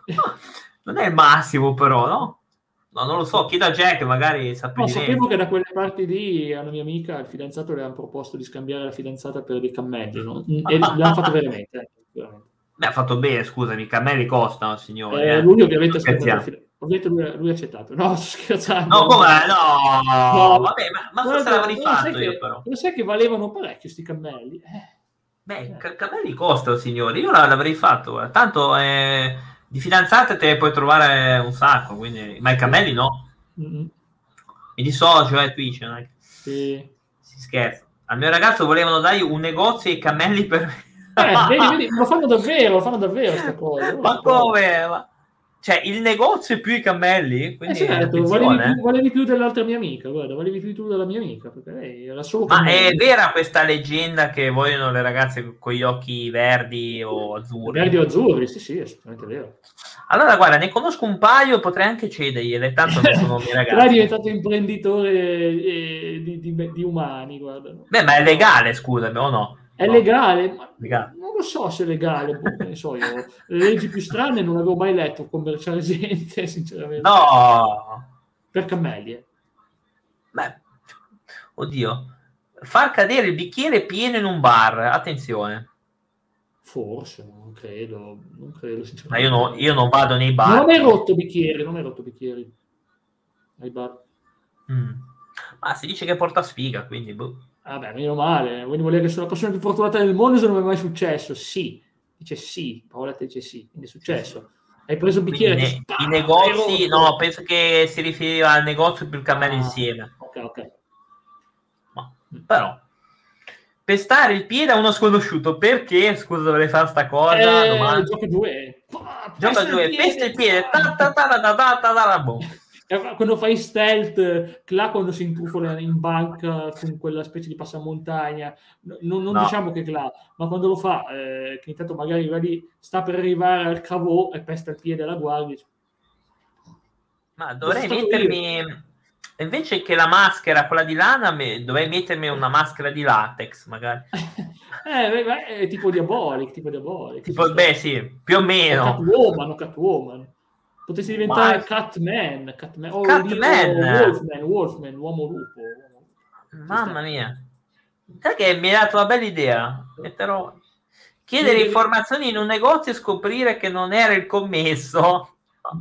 Non è il massimo, però, no? No, non lo so, chiedo a Jack, magari sa più No, di me. sapevo che da quelle parti lì a una mia amica, il fidanzato le hanno proposto di scambiare la fidanzata per dei cammelli, no? E l'hanno fatto veramente. Beh, ha fatto bene, scusami, i cammelli costano, signori. Lui ovviamente ha Scherziamo. ovviamente lui ha accettato. No, sto scherzando. No, com'è? No, No, vabbè, ma forse l'avrei fatto io, però. Lo sai che valevano parecchio sti cammelli? Beh, cammelli costano, signori. Io l'avrei fatto, guarda. Tanto di fidanzate te ne puoi trovare un sacco, quindi. Ma i cammelli no. Mm-hmm. Mi dissocio, Twitch, non è che... Sì. Si scherza. Al mio ragazzo volevano dargli un negozio e i cammelli per... vedi, lo fanno davvero sta cosa. Ma come? Cioè, il negozio più i cammelli? Quindi, certo, attenzione. valevi più dell'altra mia amica, guarda, valevi più tu della mia amica, perché lei era solo Ma cammelli. è vera questa leggenda che vogliono le ragazze con gli occhi verdi o azzurri? Verdi o azzurri, sì, è assolutamente vero. Allora, guarda, ne conosco un paio, potrei anche cedergliele, tanto non sono miei ragazzi. Però è diventato imprenditore di umani, guarda. Beh, ma è legale, scusami, o no? È legale? Ma legale. non lo so se è legale, ne so io. Le leggi più strane non avevo mai letto commerciare gente, sinceramente. No! Per cammelli. Beh, oddio. Far cadere il bicchiere pieno in un bar, attenzione. Forse, non credo sinceramente. Ma io non vado nei bar. Non ho mai rotto bicchieri ai bar. Ma si dice che porta sfiga, quindi boh. Vabbè, meno male. Quindi vuol dire che sono la persona più fortunata del mondo se non mi è mai successo. Sì. Dice sì. Paoletta dice sì. Quindi è successo. Hai preso il bicchiere I negozi, no, penso che si riferiva al negozio più il cammello insieme. Ok. Ma, però, pestare il piede a uno sconosciuto, perché? Scusa, dovrei fare sta cosa domani. Gioca 2. Gioca 2, pesta il piede. Boh. Quando fai stealth, là quando si intrufola in banca con quella specie di passamontagna, non diciamo che là, ma quando lo fa, che intanto magari va lì, sta per arrivare al cavò e pesta il piede alla guardia. Ma dovrei mettermi, invece che la maschera, quella di lana, dovrei mettermi una maschera di latex, magari. È tipo Diabolic. Beh, sì, più o meno. Catwoman. Potresti diventare Catman. Catman. Wolfman, l'uomo lupo. Mamma mia. Sai che mi hai dato una bella idea? Metterò... Chiedere informazioni in un negozio e scoprire che non era il commesso.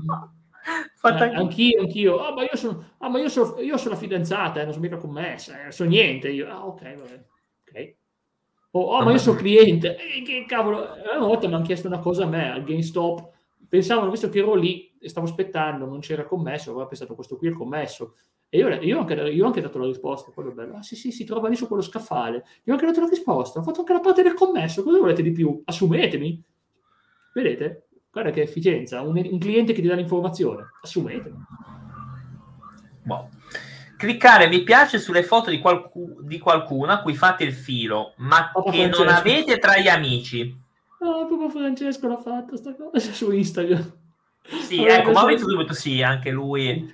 Anch'io. Io sono la fidanzata, non sono mica commessa, non so niente io. Ah, ok, vabbè. Ok. Ma io sono cliente. Che cavolo, una volta mi hanno chiesto una cosa a me al GameStop. Pensavano, visto che ero lì e stavo aspettando, non c'era commesso, aveva pensato questo qui è il commesso. E io ho anche dato la risposta, quello è bello. Ah, sì, si trova lì su quello scaffale. Io ho anche dato la risposta, ho fatto anche la parte del commesso. Cosa volete di più? Assumetemi. Vedete? Guarda che efficienza. Un cliente che ti dà l'informazione. Assumetemi. Boh. Cliccare mi piace sulle foto di qualcuno a cui fate il filo, ma Papa che non Francesco. avete tra gli amici. Papa Francesco l'ha fatta sta cosa su Instagram. Sì, Vabbè, ecco, adesso... Maurizio subito sì, anche lui.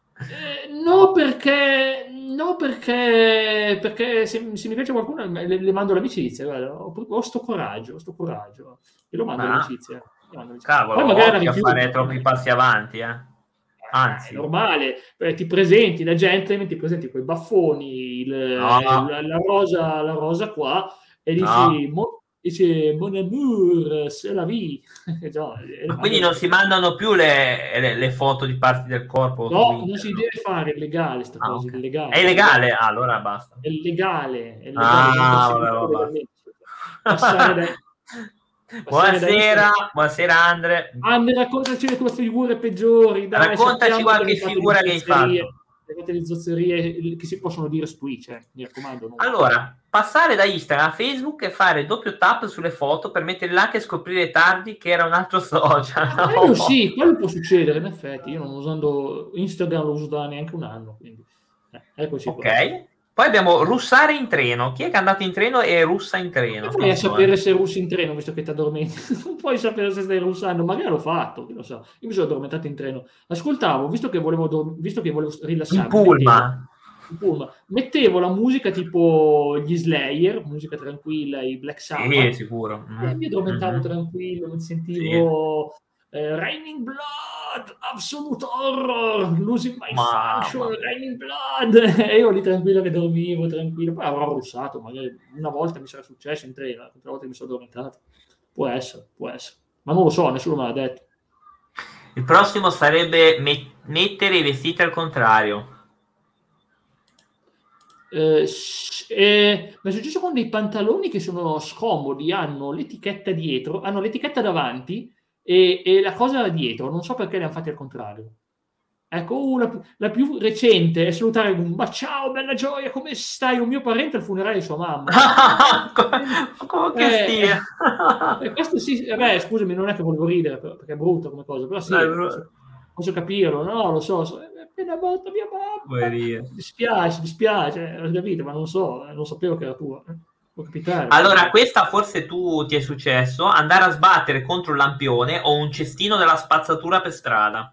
no, perché se mi piace qualcuno le mando l'amicizia, guarda, ho sto coraggio, e lo mando Ah, l'amicizia. cavolo, Poi magari la occhio a fare rifiuto. troppi passi avanti, eh. È Anzi, normale, ti presenti da gentleman, ti presenti con i baffoni, no, la rosa qua, e no. dici mon amour, c'est la vie. Già, e le Ma mando quindi non si l'amicizia. mandano più le foto di parti del corpo su No, non internet, si no? deve fare, è legale sta Ah, cosa, ok. è È illegale, è illegale. illegale? Ah, allora basta. È legale, viene Ah, vabbè, perseguitato vabbè, legalmente. Passare da, passare da buonasera, Instagram. buonasera Andre. Anne, raccontaci le tue figure peggiori, dai, Raccontaci sappiamo che qualche figura che hai fatto. le fate le zozzerie che si possono dire su Twitch, mi raccomando. Non... Allora, passare da Instagram a Facebook e fare doppio tap sulle foto per mettere là e scoprire tardi che era un altro social. Quello sì, quello può succedere, in effetti. Io non usando Instagram, lo uso da neanche un anno, quindi eccoci qua. Ok. Poi abbiamo russare in treno. Chi è che è andato in treno e russa in treno? Come fai Non a so, sapere se russi in treno visto che ti addormenti? Non puoi sapere se stai russando, magari l'ho fatto, chi lo sa. Io mi sono addormentato in treno. Ascoltavo, visto che volevo in rilassarmi, pullman. mettevo la musica tipo gli Slayer, musica tranquilla, i Black Sì, Sabbath, sicuro. e mi addormentavo Mhm. tranquillo, mi Sì. sentivo Raining Blood, Absolute Horror, Losing My Function, Mamma mia. Raining Blood, e io lì tranquillo che dormivo, tranquillo, poi avrò russato, magari una volta mi sarà successo in treno, altre volte mi sono addormentato, può essere, ma non lo so, nessuno me l'ha detto. Il prossimo sarebbe mettere i vestiti al contrario. Mi è successo con dei pantaloni che sono scomodi, hanno l'etichetta dietro, hanno l'etichetta davanti e la cosa dietro, non so perché le hanno fatte al contrario. Ecco, la più recente è salutare un ma ciao, bella gioia, come stai? Un mio parente al funerale di sua mamma. Come che stia? Questo sì, beh, scusami, non è che volevo ridere perché è brutto come cosa, però sì, posso capirlo, no, lo so, è appena morta mia mamma, mi dispiace, ho capito, ma non so, non sapevo che era tua, può capitare. Allora, questa forse tu ti è successo, andare a sbattere contro un lampione o un cestino della spazzatura per strada.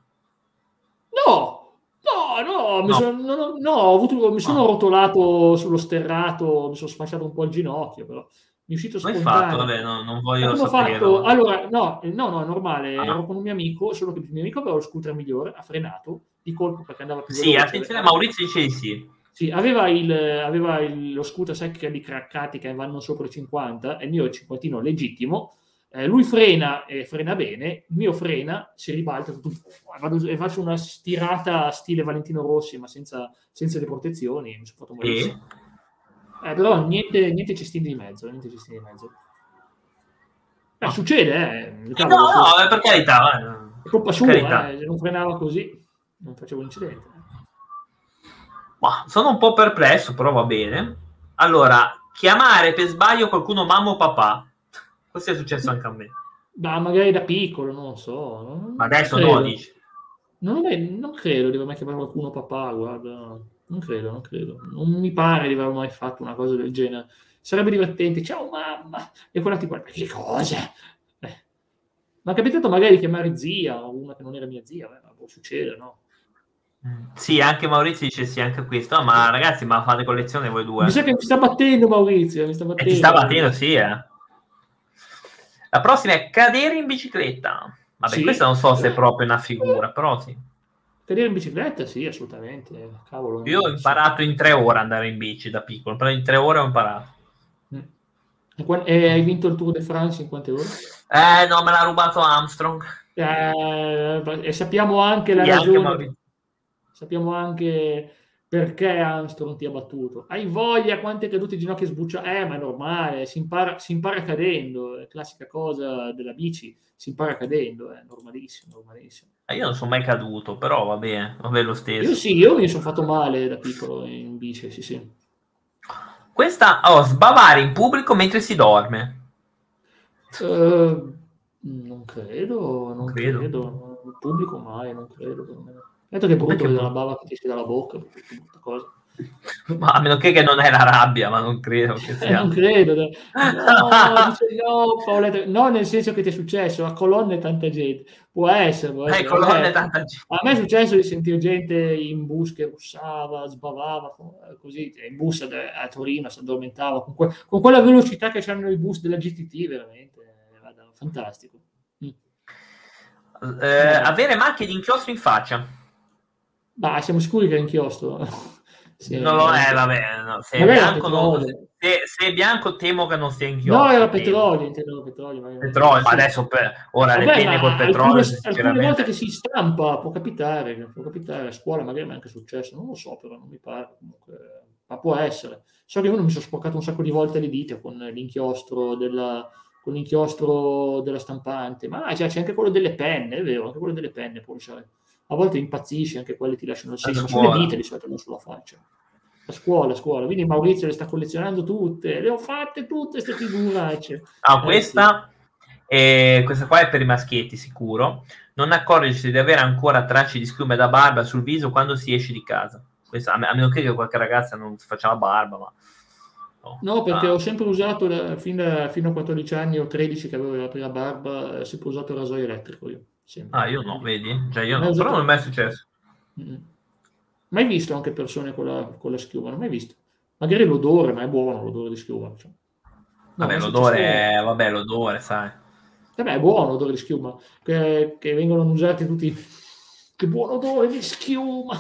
No, no, No, mi sono no. rotolato sullo sterrato, mi sono sfasciato un po' il ginocchio, però mi è uscito Come hai fatto? spontaneo. Vabbè, non E voglio come ho fatto? saperlo. Allora, no, è normale, Ah. ero con un mio amico, solo che il mio amico aveva lo scooter migliore, ha frenato di colpo perché andava più Sì, veloce. attenzione, Maurizio dice di sì. Sì, lo scooter, sai che quelli craccati che vanno sopra i 50, e il mio è il cinquantino legittimo. Lui frena e frena bene, il mio frena, si ribalta e faccio una stirata stile Valentino Rossi, ma senza le protezioni, mi sono fatto Sì. malissimo. Però niente cestini di mezzo, niente cestini di mezzo. Ah. Succede, No, cavolo, no, per carità. è colpa Per sua, carità. se non frenava così non facevo l'incidente. Ma sono un po' perplesso, però va bene. Allora, chiamare per sbaglio qualcuno mamma o papà. Questo è successo anche a me. Ma magari da piccolo, non lo so, Ma non adesso no, credo. dici. Non credo di aver mai chiamato qualcuno papà, guarda, non credo. Non mi pare di aver mai fatto una cosa del genere. Sarebbe divertente, ciao mamma, e quella ti guarda, che cosa? Ma è capitato magari di chiamare zia, o una che non era mia zia, ma può succedere, no? Sì, anche Maurizio dice sì, anche questo. Ma ragazzi, ma fate collezione voi Mi sa due? che mi sta battendo Maurizio, mi sta E ti sta battendo. battendo, sì, eh. La prossima è cadere in bicicletta. Vabbè, questa Sì, non so se è proprio una figura, però sì. Cadere in bicicletta? Sì, assolutamente. Cavolo. Io ho imparato in 3 ore ad andare in bici da piccolo, però in 3 ore ho imparato. E hai vinto il Tour de France in quante ore? No, me l'ha rubato Armstrong. E sappiamo anche la Sì, anche ragione, Maurizio. sappiamo anche perché Armstrong ti ha battuto. Hai voglia, quante cadute ginocchia sbuccia? Ma è normale, si impara cadendo, è classica cosa della bici, si impara cadendo, è normalissimo, normalissimo. Io non sono mai caduto, però va bene lo Io stesso. sì, io mi sono fatto male da piccolo in bici, sì, sì. Questa, sbavare in pubblico mentre si dorme. Non credo, Non non credo. credo, il pubblico mai, non credo. Detto che è Com'è brutto che vedere la bava che ti esce dalla bocca, brutta cosa. Ma a meno che non è la rabbia, ma non credo che Non sia. credo, no, dice no, Paoletta, no, nel senso che ti è successo, a colonne tanta gente, può essere, può essere. Colonne tanta gente. A me è successo di sentire gente in bus che russava, sbavava, così, in bus a Torino si addormentava, con quella velocità che hanno i bus della GTT, veramente, guarda, fantastico. Avere macchie di inchiostro in faccia. Ma siamo sicuri che è inchiostro? Sì, Non lo è, vabbè, no. Se è magari era bianco, petrolio. se è bianco temo che non sia No, era inchiostro, temo. petrolio, intendevo petrolio, Petrolio, ma sì. adesso ora le Vabbè, penne col ma petrolio, alcune volte sinceramente. che si stampa, può capitare, a scuola magari mi è anche successo, non lo so, però non mi pare, comunque, ma può essere. So che uno mi sono sporcato un sacco di volte le dita con l'inchiostro della stampante, ma c'è anche quello delle penne, è vero, anche quello delle penne può lasciare. A volte impazzisci, anche quelli ti lasciano il A segno, ma sulle scuola. dita di solito, non sulla faccia. A scuola. Quindi Maurizio le sta collezionando tutte, le ho fatte tutte queste figuracce. Sì. Questa qua è per i maschietti, sicuro. Non accorgersi di avere ancora tracce di schiuma da barba sul viso quando si esce di casa. Questa, a meno che qualche ragazza non si faccia la barba, ma No, perché ho sempre usato, fino a 14 anni o 13 che avevo la prima barba, ho sempre usato il rasoio elettrico io, sempre. io no, Quindi, vedi? Già io mai no, però non è usato... mai successo. Mm. Mai visto anche persone con la schiuma, non mai visto. Magari l'odore, ma è buono l'odore di schiuma. Cioè. No, Vabbè, mai successo. l'odore, sai. Vabbè, è buono l'odore di schiuma, che vengono usati tutti. Che buon odore di schiuma!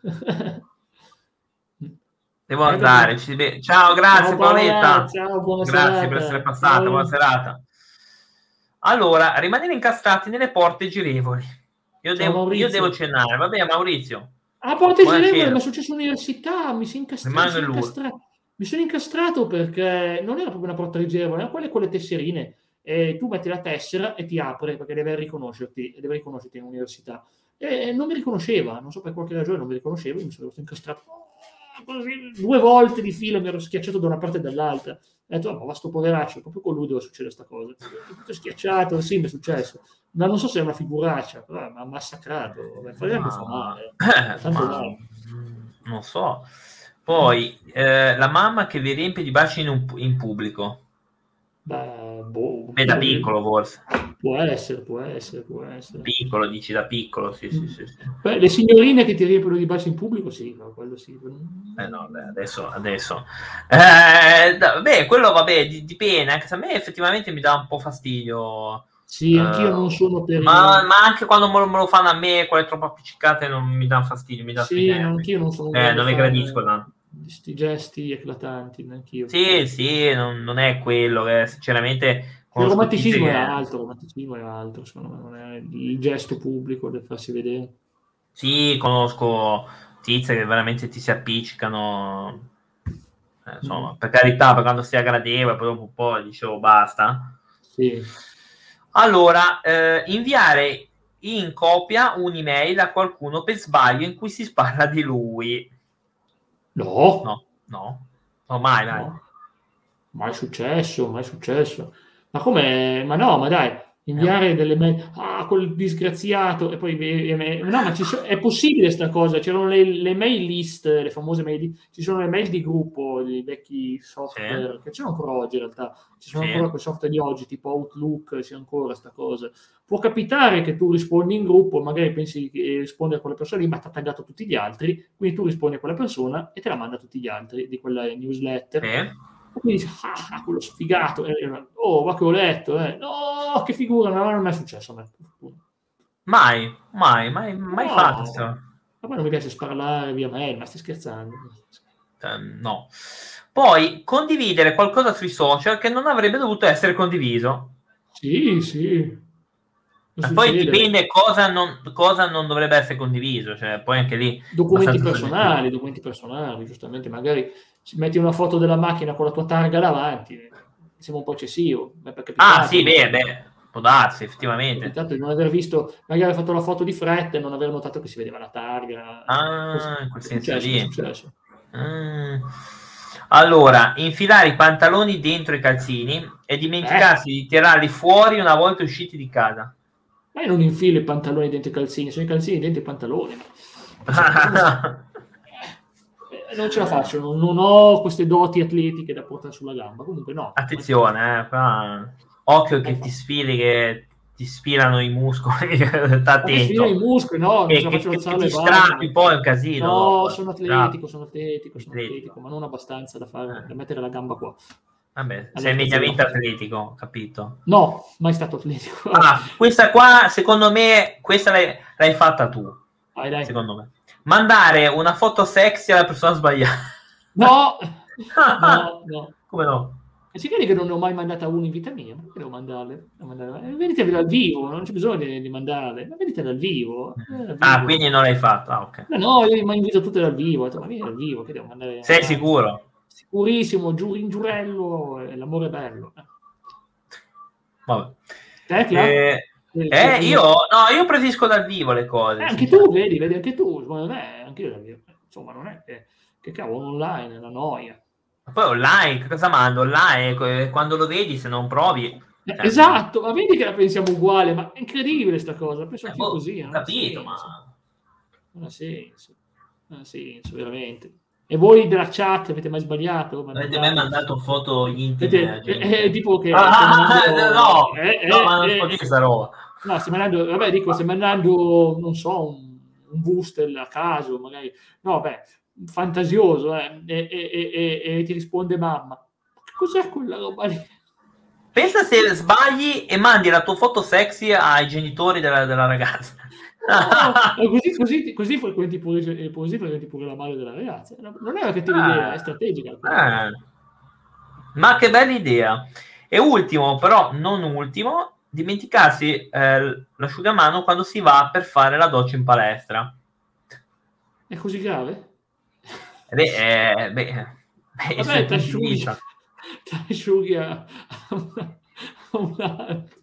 Devo Così. andare. Ciao, Ciao grazie Paola, Paoletta. ciao, buona Grazie per essere serata. passata, buona Ciao, serata. Allora, rimanere incastrati nelle porte girevoli. ciao Io devo Maurizio. cenare. Va bene, Maurizio. Ah, porte Buona girevole, mi cena. è successo all'università, Rimango in luce. mi sono incastrato perché non era proprio una porta girevole, erano quelle con le tesserine. E tu metti la tessera e ti apre perché deve riconoscerti in università. E non mi riconosceva, non so per qualche ragione non mi riconosceva, mi sono incastrato così, 2 volte di fila, mi ero schiacciato da una parte e dall'altra. Ho detto, ma sto poveraccio, proprio con lui deve succedere questa cosa. Tutto schiacciato, sì, mi è successo. Ma non so se è una figuraccia, però mi ha massacrato. Anche fa male, fa tanto Ma male. non so. Poi la mamma che vi riempie di baci in pubblico. Beh, boh, Da piccolo, forse. può essere, può essere, può essere. Piccolo, dici da piccolo, sì, sì, sì, sì. Beh, le signorine che ti riempiono di baci in pubblico, sì, no, quello sì. No, beh, adesso. Beh, quello, vabbè, dipende, anche se a me effettivamente mi dà un po' fastidio. Sì, anch'io non sono per Ma anche quando me lo fanno a me, quelle troppo appiccicate, non mi dà fastidio, mi dà sui sì, nervi. anch'io non sono un grande Non le fan gradisco tanto. di sti gesti eclatanti, neanch'io. Sì, sì, non è quello, sinceramente Il conosco tizi che... romanticismo è altro, secondo me, non è il gesto pubblico del farsi vedere. Sì, conosco tizi che veramente ti si appiccicano, insomma, per carità, per quando sia gradevole, poi dopo un po' dicevo basta. Sì. Allora, inviare in copia un'email a qualcuno per sbaglio in cui si parla di lui. No, No, mai. no, mai successo, mai successo. Ma come? Ma no, ma dai, inviare delle mail, quel disgraziato, e poi, no, ma è possibile sta cosa, c'erano le mail list, le famose mail, ci sono le mail di gruppo, dei vecchi software, che c'è ancora oggi in realtà, ci sono ancora quei software di oggi, tipo Outlook, c'è ancora sta cosa. Può capitare che tu rispondi in gruppo, magari pensi che rispondi a quella persona lì, ma ti ha taggato tutti gli altri, quindi tu rispondi a quella persona e te la manda a tutti gli altri di quella newsletter. E quindi dici, quello sfigato, ma che ho letto, no, che figura, no, non è mai successo a me. Mai No, fatto. Ma poi non mi piace sparlare via mail, ma stai scherzando? No. Poi condividere qualcosa sui social che non avrebbe dovuto essere condiviso. Sì, sì. Non Poi succede. dipende cosa non dovrebbe essere condiviso, cioè poi anche lì abbastanza soggettivo. Documenti personali, giustamente, magari ci metti una foto della macchina con la tua targa davanti, sembra un po' eccessivo, mi è Ah, capitato, sì, beh, può darsi, effettivamente. di non aver visto, magari ha fatto la foto di fretta e non aver notato che si vedeva la targa, così. Ah, in quel senso È lì. successo. Mm. Allora, infilare i pantaloni dentro i calzini e dimenticarsi di tirarli fuori una volta usciti di casa. Ma io non infilo i pantaloni dentro i calzini, sono i calzini dentro i pantaloni. Cioè, non ce la faccio, non ho queste doti atletiche da portare sulla gamba. Comunque no. Attenzione, qua. Occhio che ti sfili, che ti sfilano i muscoli, sta Ma che sfida i attento. muscoli, no, non ce la Che faccio alzare ti le braccia. strappi poi è un casino No, dopo. sono Strappi. atletico, ma non abbastanza da mettere la gamba qua. Vabbè, sei All'altezza della mediamente foto. atletico, capito? No, mai stato atletico. Ah, questa qua, secondo me, questa l'hai fatta tu, Dai, dai. secondo me. Mandare una foto sexy alla persona sbagliata. No, no. Come no? E si vede che non ne ho mai mandata una in vita mia, perché devo mandarle? Vedete dal vivo, non c'è bisogno di mandarle, ma vedete dal vivo. Dal Ah, vivo. quindi non l'hai fatto. Ah, ok. No, io mi invito tutte dal vivo, ho detto, ma vieni dal vivo, che devo mandare? Sei sicuro? Sicurissimo, in giurello, l'amore è bello. Vabbè. Te, Io preferisco dal vivo le cose. anche tu, vedi anche tu, secondo me, anche io dal vivo. Insomma, non è che cavolo, online è una noia. Ma poi online, cosa mando? Online, quando lo vedi, se non provi. Cioè, Esatto, ma vedi che la pensiamo uguale, ma è incredibile sta cosa, penso anch'io così, ho non ha capito, senso. ma Non ha senso. Non ha senso, veramente. E voi della chat avete mai sbagliato? avete mai mandato foto intime a Vedete, è gente? tipo che stai mandando... No, ma non si può dire sta roba. No, stai mandando, vabbè, dico, stai mandando, non so, un booster a caso, magari. No, beh, fantasioso, e ti risponde mamma. Che cos'è quella roba lì? Pensa se sbagli e mandi la tua foto sexy ai genitori della ragazza. Così frequenti pure la madre della ragazza. Non è una cattiva idea, è strategica. Ma che bella idea. E ultimo, però non ultimo, dimenticarsi l'asciugamano quando si va per fare la doccia in palestra. È così grave? Vabbè, ti asciughi a un altro.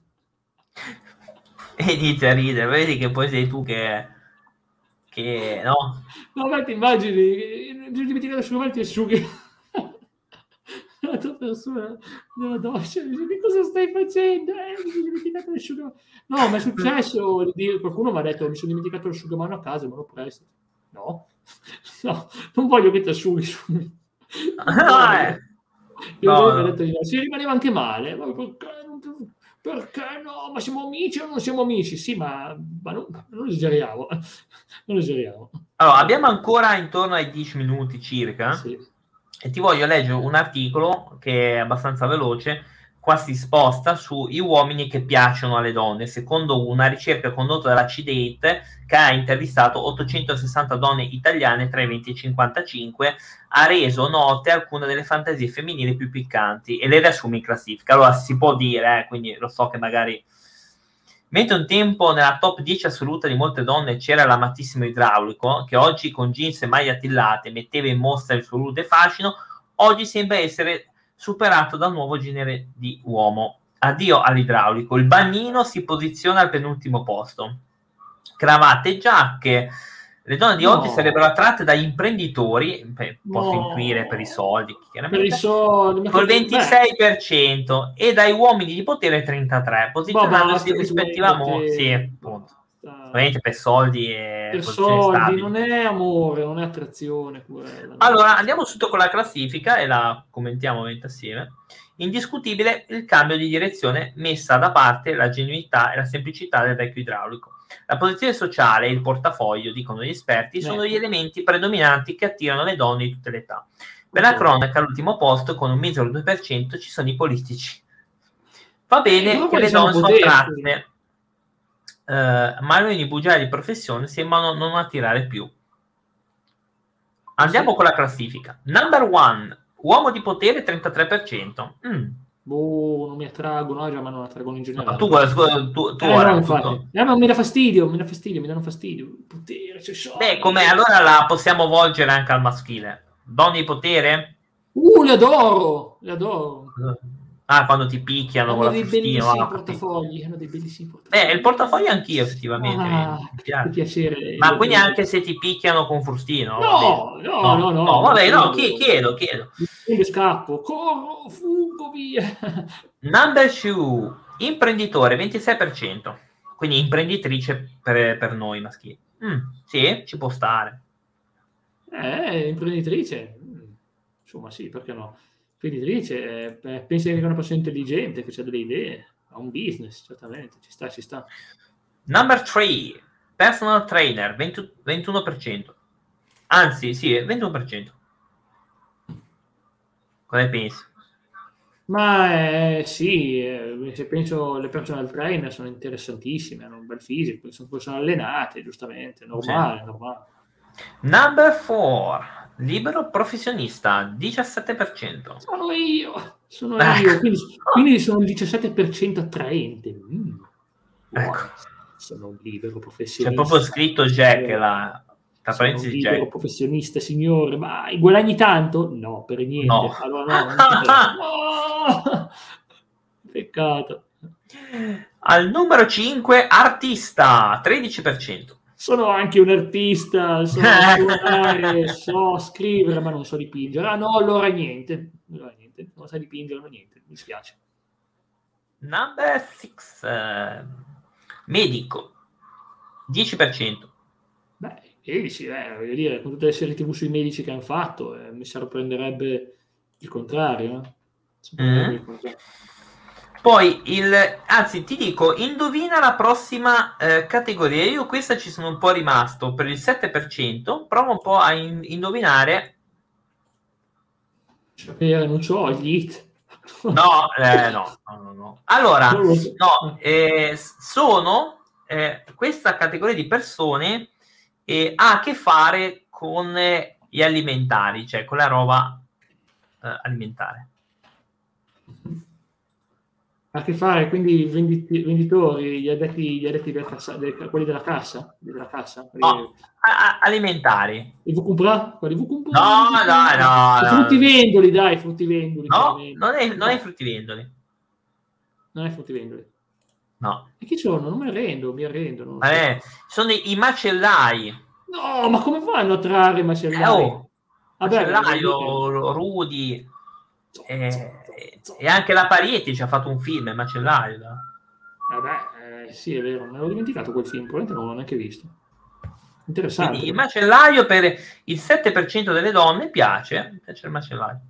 E inizia a ridere, vedi che poi sei tu che no? No, ma ti immagini, ti dimentichi l'asciugamano, ti asciughi l'altra persona nella doccia, dici, che cosa stai facendo? Mi sono dimenticato l'asciugamano. No, ma è successo, qualcuno mi ha detto, mi sono dimenticato l'asciugamano a casa, me lo presto. No, non voglio che ti asciughi su me. Io mi ha detto, si rimaneva anche male, ma perché no? Ma siamo amici o non siamo amici? Sì, ma non esageriamo. Non esageriamo. Allora, abbiamo ancora intorno ai 10 minuti circa. Sì. E ti voglio leggere un articolo che è abbastanza veloce. Qua si sposta sui uomini che piacciono alle donne, secondo una ricerca condotta dalla CDate che ha intervistato 860 donne italiane tra i 20 e i 55, ha reso note alcune delle fantasie femminili più piccanti e le riassume in classifica. Allora si può dire, quindi lo so che magari... Mentre un tempo nella top 10 assoluta di molte donne c'era l'amatissimo idraulico, che oggi con jeans e maglie attillate metteva in mostra il suo rude fascino, oggi sembra essere superato dal nuovo genere di uomo. Addio all'idraulico. Il bagnino si posiziona al penultimo posto. Cravatte e giacche. Le donne di oggi sarebbero attratte dagli imprenditori, posso intuire per i soldi, chiaramente, per i soldi, col 26% e dai uomini di potere 33%, posizionandosi rispettivamente, sì, appunto, ovviamente per soldi e per soldi, non è amore, non è attrazione. Allora andiamo subito con la classifica e la commentiamo ovviamente assieme. Indiscutibile il cambio di direzione, messa da parte la genuinità e la semplicità del vecchio idraulico. La posizione sociale e il portafoglio, dicono gli esperti, sono gli elementi predominanti che attirano le donne di tutte le età. Per la cronaca, all'ultimo posto, con un misero 2%, ci sono i politici. Va bene che le donne sono attratte, ma i bugiardi di professione sembrano non attirare più. Andiamo con la classifica. Number 1, uomo di potere 33%. Boh, non mi attraggono, già, ma non attraggono in No, generale. tu No, ora, infatti. Ma mi dà fastidio, mi danno fastidio. Potere, c'è Beh, soldi. come allora la possiamo volgere anche al maschile. Donne di potere? Le adoro, le adoro. Ah, quando ti picchiano con Hanno la dei frustino. bellissimi Ah, capito. portafogli, hanno dei bellissimi portafogli. Il portafoglio anch'io, effettivamente, Ah, mi che piace. piacere. Ma quindi anche se ti picchiano con frustino, va bene. No, no, no, No, no, no, mi vabbè, no, difendo. chiedo. Mi difendo e scappo. Corro, fuggo via. Number 2, imprenditore, 26%. Quindi imprenditrice per noi maschili. Sì, ci può stare. Imprenditrice. Insomma, sì, perché no? Imprenditrice, pensi che è una persona intelligente, che ha delle idee, ha un business, certamente, ci sta, ci sta. Number 3, personal trainer, 21%. Anzi, sì, 21%. Cosa ne pensi? Ma sì, se penso alle personal trainer sono interessantissime, hanno un bel fisico, sono allenate, giustamente, normale, Sì. normale. Number 4, libero professionista, 17%. Sono io, quindi sono il 17% attraente. Ecco, Buono, sono un libero c'è proprio professionista. scritto Jack là, tra Sono un parentesi libero Jack. professionista, signore, ma guadagni tanto? No, per No. niente. Allora no, non ti interessa. No! Peccato. Al numero 5, artista, 13%. Sono anche un artista, so suonare, so scrivere, ma non so dipingere. Ah no, allora niente. Allora niente, non sai dipingere, ma niente, mi spiace. Number 6, medico, 10%. Beh, sì, voglio dire, con tutte le serie TV sui medici che hanno fatto, mi sorprenderebbe il contrario, eh? Sorprenderebbe il contrario. Poi, anzi, ti dico, indovina la prossima categoria. Io questa ci sono un po' rimasto per il 7%. Prova un po' a indovinare. Non so, gli hit. No, no. Allora, Non lo so. no, sono questa categoria di persone ha a che fare con gli alimentari, cioè con la roba alimentare. Ha a che fare, quindi venditori, gli addetti quelli della cassa? No, alimentari. I VQPRA? Quelli VQPRA? No. I fruttivendoli, dai, fruttivendoli, No, chiaramente. non è No, fruttivendoli. non è fruttivendoli. No. E chi sono? Non mi arrendo, non lo so. Sono i macellai. No, ma come fanno a trarre i macellai? Vabbè, vuol dire... Macellaio, Rudy e anche la Parietti ci ha fatto un film, il macellaio. Vabbè, sì, è vero, me l'ho dimenticato quel film, probabilmente non l'ho neanche visto. Interessante. Quindi il macellaio per il 7% delle donne piace il macellaio.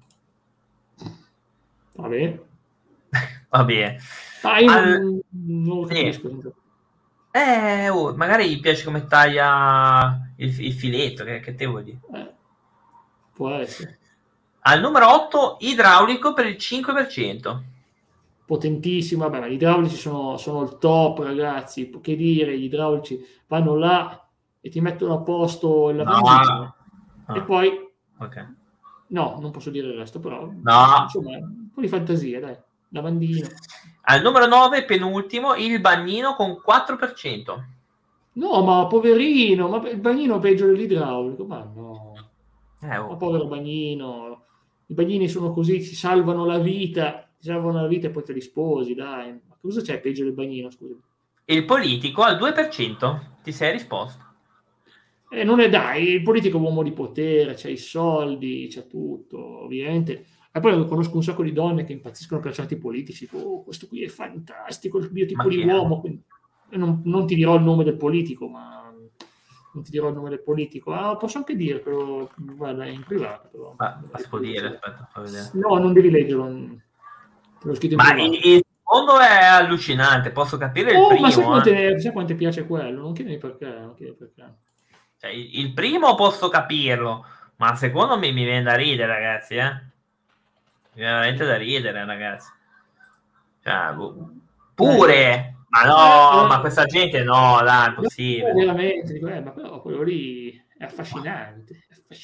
Va bene. Va bene. Io non lo capisco. Magari gli piace come taglia il filetto, che te vuoi dire? Può essere. Al numero 8, idraulico per il 5%. Potentissimo, vabbè, ma gli idraulici sono il top, ragazzi. Che dire, gli idraulici vanno là e ti mettono a posto il lavandino. E poi... Okay. No, non posso dire il resto, però... No. Insomma, un po' di fantasia, dai. Lavandino. Al numero 9, penultimo, il bagnino con 4%. No, ma poverino, ma il bagnino è peggio dell'idraulico, ma no. Ma povero bagnino. I bagnini sono così, ti salvano la vita e poi te li sposi, dai. Ma cosa c'è peggio del bagnino, scusa? Il politico al 2%. Ti sei risposto? Non è, dai, il politico è uomo di potere, c'ha i soldi, c'ha tutto, ovviamente. E poi conosco un sacco di donne che impazziscono per certi politici. Oh, questo qui è fantastico, il mio tipo di uomo. Non ti dirò il nome del politico, ma non ti dirò il nome del politico. Posso anche dirlo, guarda, in privato. Però. Si può dire, aspetta, fa vedere. No, non devi leggerlo. Te l'ho scritto in privato. Il secondo è allucinante, posso capire il primo. Ma sai quanto ti piace quello? Non chiedimi perché. Cioè, il primo posso capirlo, ma il secondo mi viene da ridere, ragazzi, Mi viene veramente da ridere, ragazzi. Cioè, pure... Ma no, ma questa gente no, dai, è impossibile. Veramente, ma però quello lì È affascinante.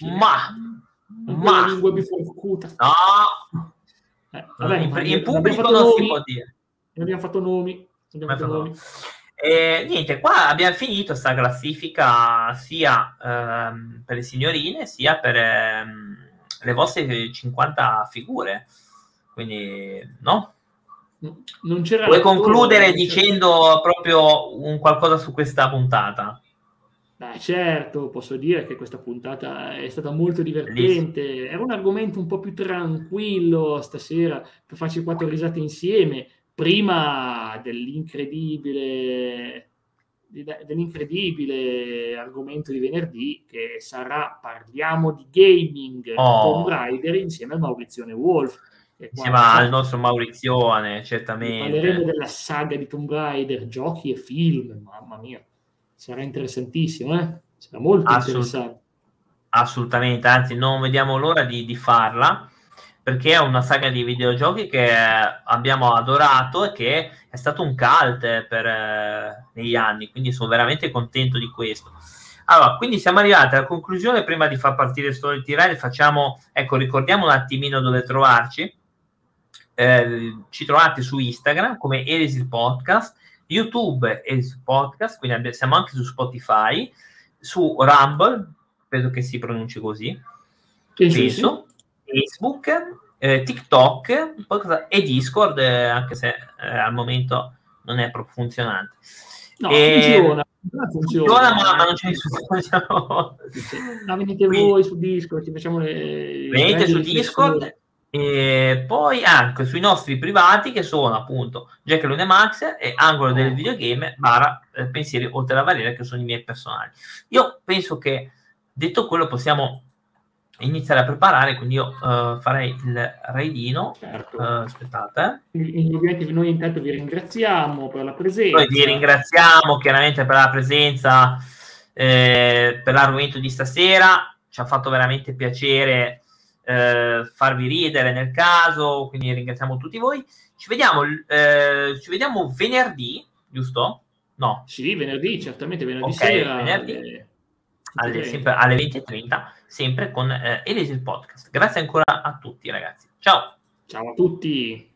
Ma lingua biforcuta. no, Vabbè, in pubblico non si può dire. Non abbiamo fatto nomi. Niente, qua abbiamo finito sta classifica sia per le signorine sia per le vostre 50 figure. Quindi, no? Non c'era. Vuoi concludere dicendo proprio un qualcosa su questa puntata? Certo, posso dire che questa puntata è stata molto divertente. Era un argomento un po' più tranquillo stasera per farci 4 risate insieme, prima dell'incredibile argomento di venerdì, che sarà parliamo di gaming Tomb Raider insieme a Maurizione Wolf. Insieme al nostro Maurizione, certamente. Parleremo della saga di Tomb Raider, giochi e film, mamma mia. Sarà interessantissimo, sarà molto interessante. Assolutamente, anzi non vediamo l'ora di farla, perché è una saga di videogiochi che abbiamo adorato e che è stato un cult negli anni, quindi sono veramente contento di questo. Allora, quindi siamo arrivati alla conclusione. Prima di far partire Story Tirare, ricordiamo un attimino dove trovarci. Ci trovate su Instagram come Elisir Podcast, YouTube Elisir Podcast, quindi siamo anche su Spotify, su Rumble, credo che si pronunci così, penso, Facebook, TikTok e Discord, anche se al momento non è proprio funzionante. No, funziona, ma non c'è nessuno. Venite voi su Discord, ci facciamo venite su Discord. E poi anche sui nostri privati, che sono appunto Jacqueline e Max e Angolo del Videogame / Pensieri oltre la barriera, che sono i miei personali. Io penso che, detto quello, possiamo iniziare a preparare, quindi io farei il raidino. Certo. Aspettate. Noi intanto vi ringraziamo per la presenza. Noi vi ringraziamo chiaramente per la presenza, per l'argomento di stasera. Ci ha fatto veramente piacere farvi ridere nel caso, quindi ringraziamo tutti voi. Ci vediamo venerdì, giusto? No? Sì, venerdì, certamente venerdì sera. Venerdì sempre alle 20:30, sempre con Elisir Podcast. Grazie ancora a tutti, ragazzi. Ciao. Ciao a tutti.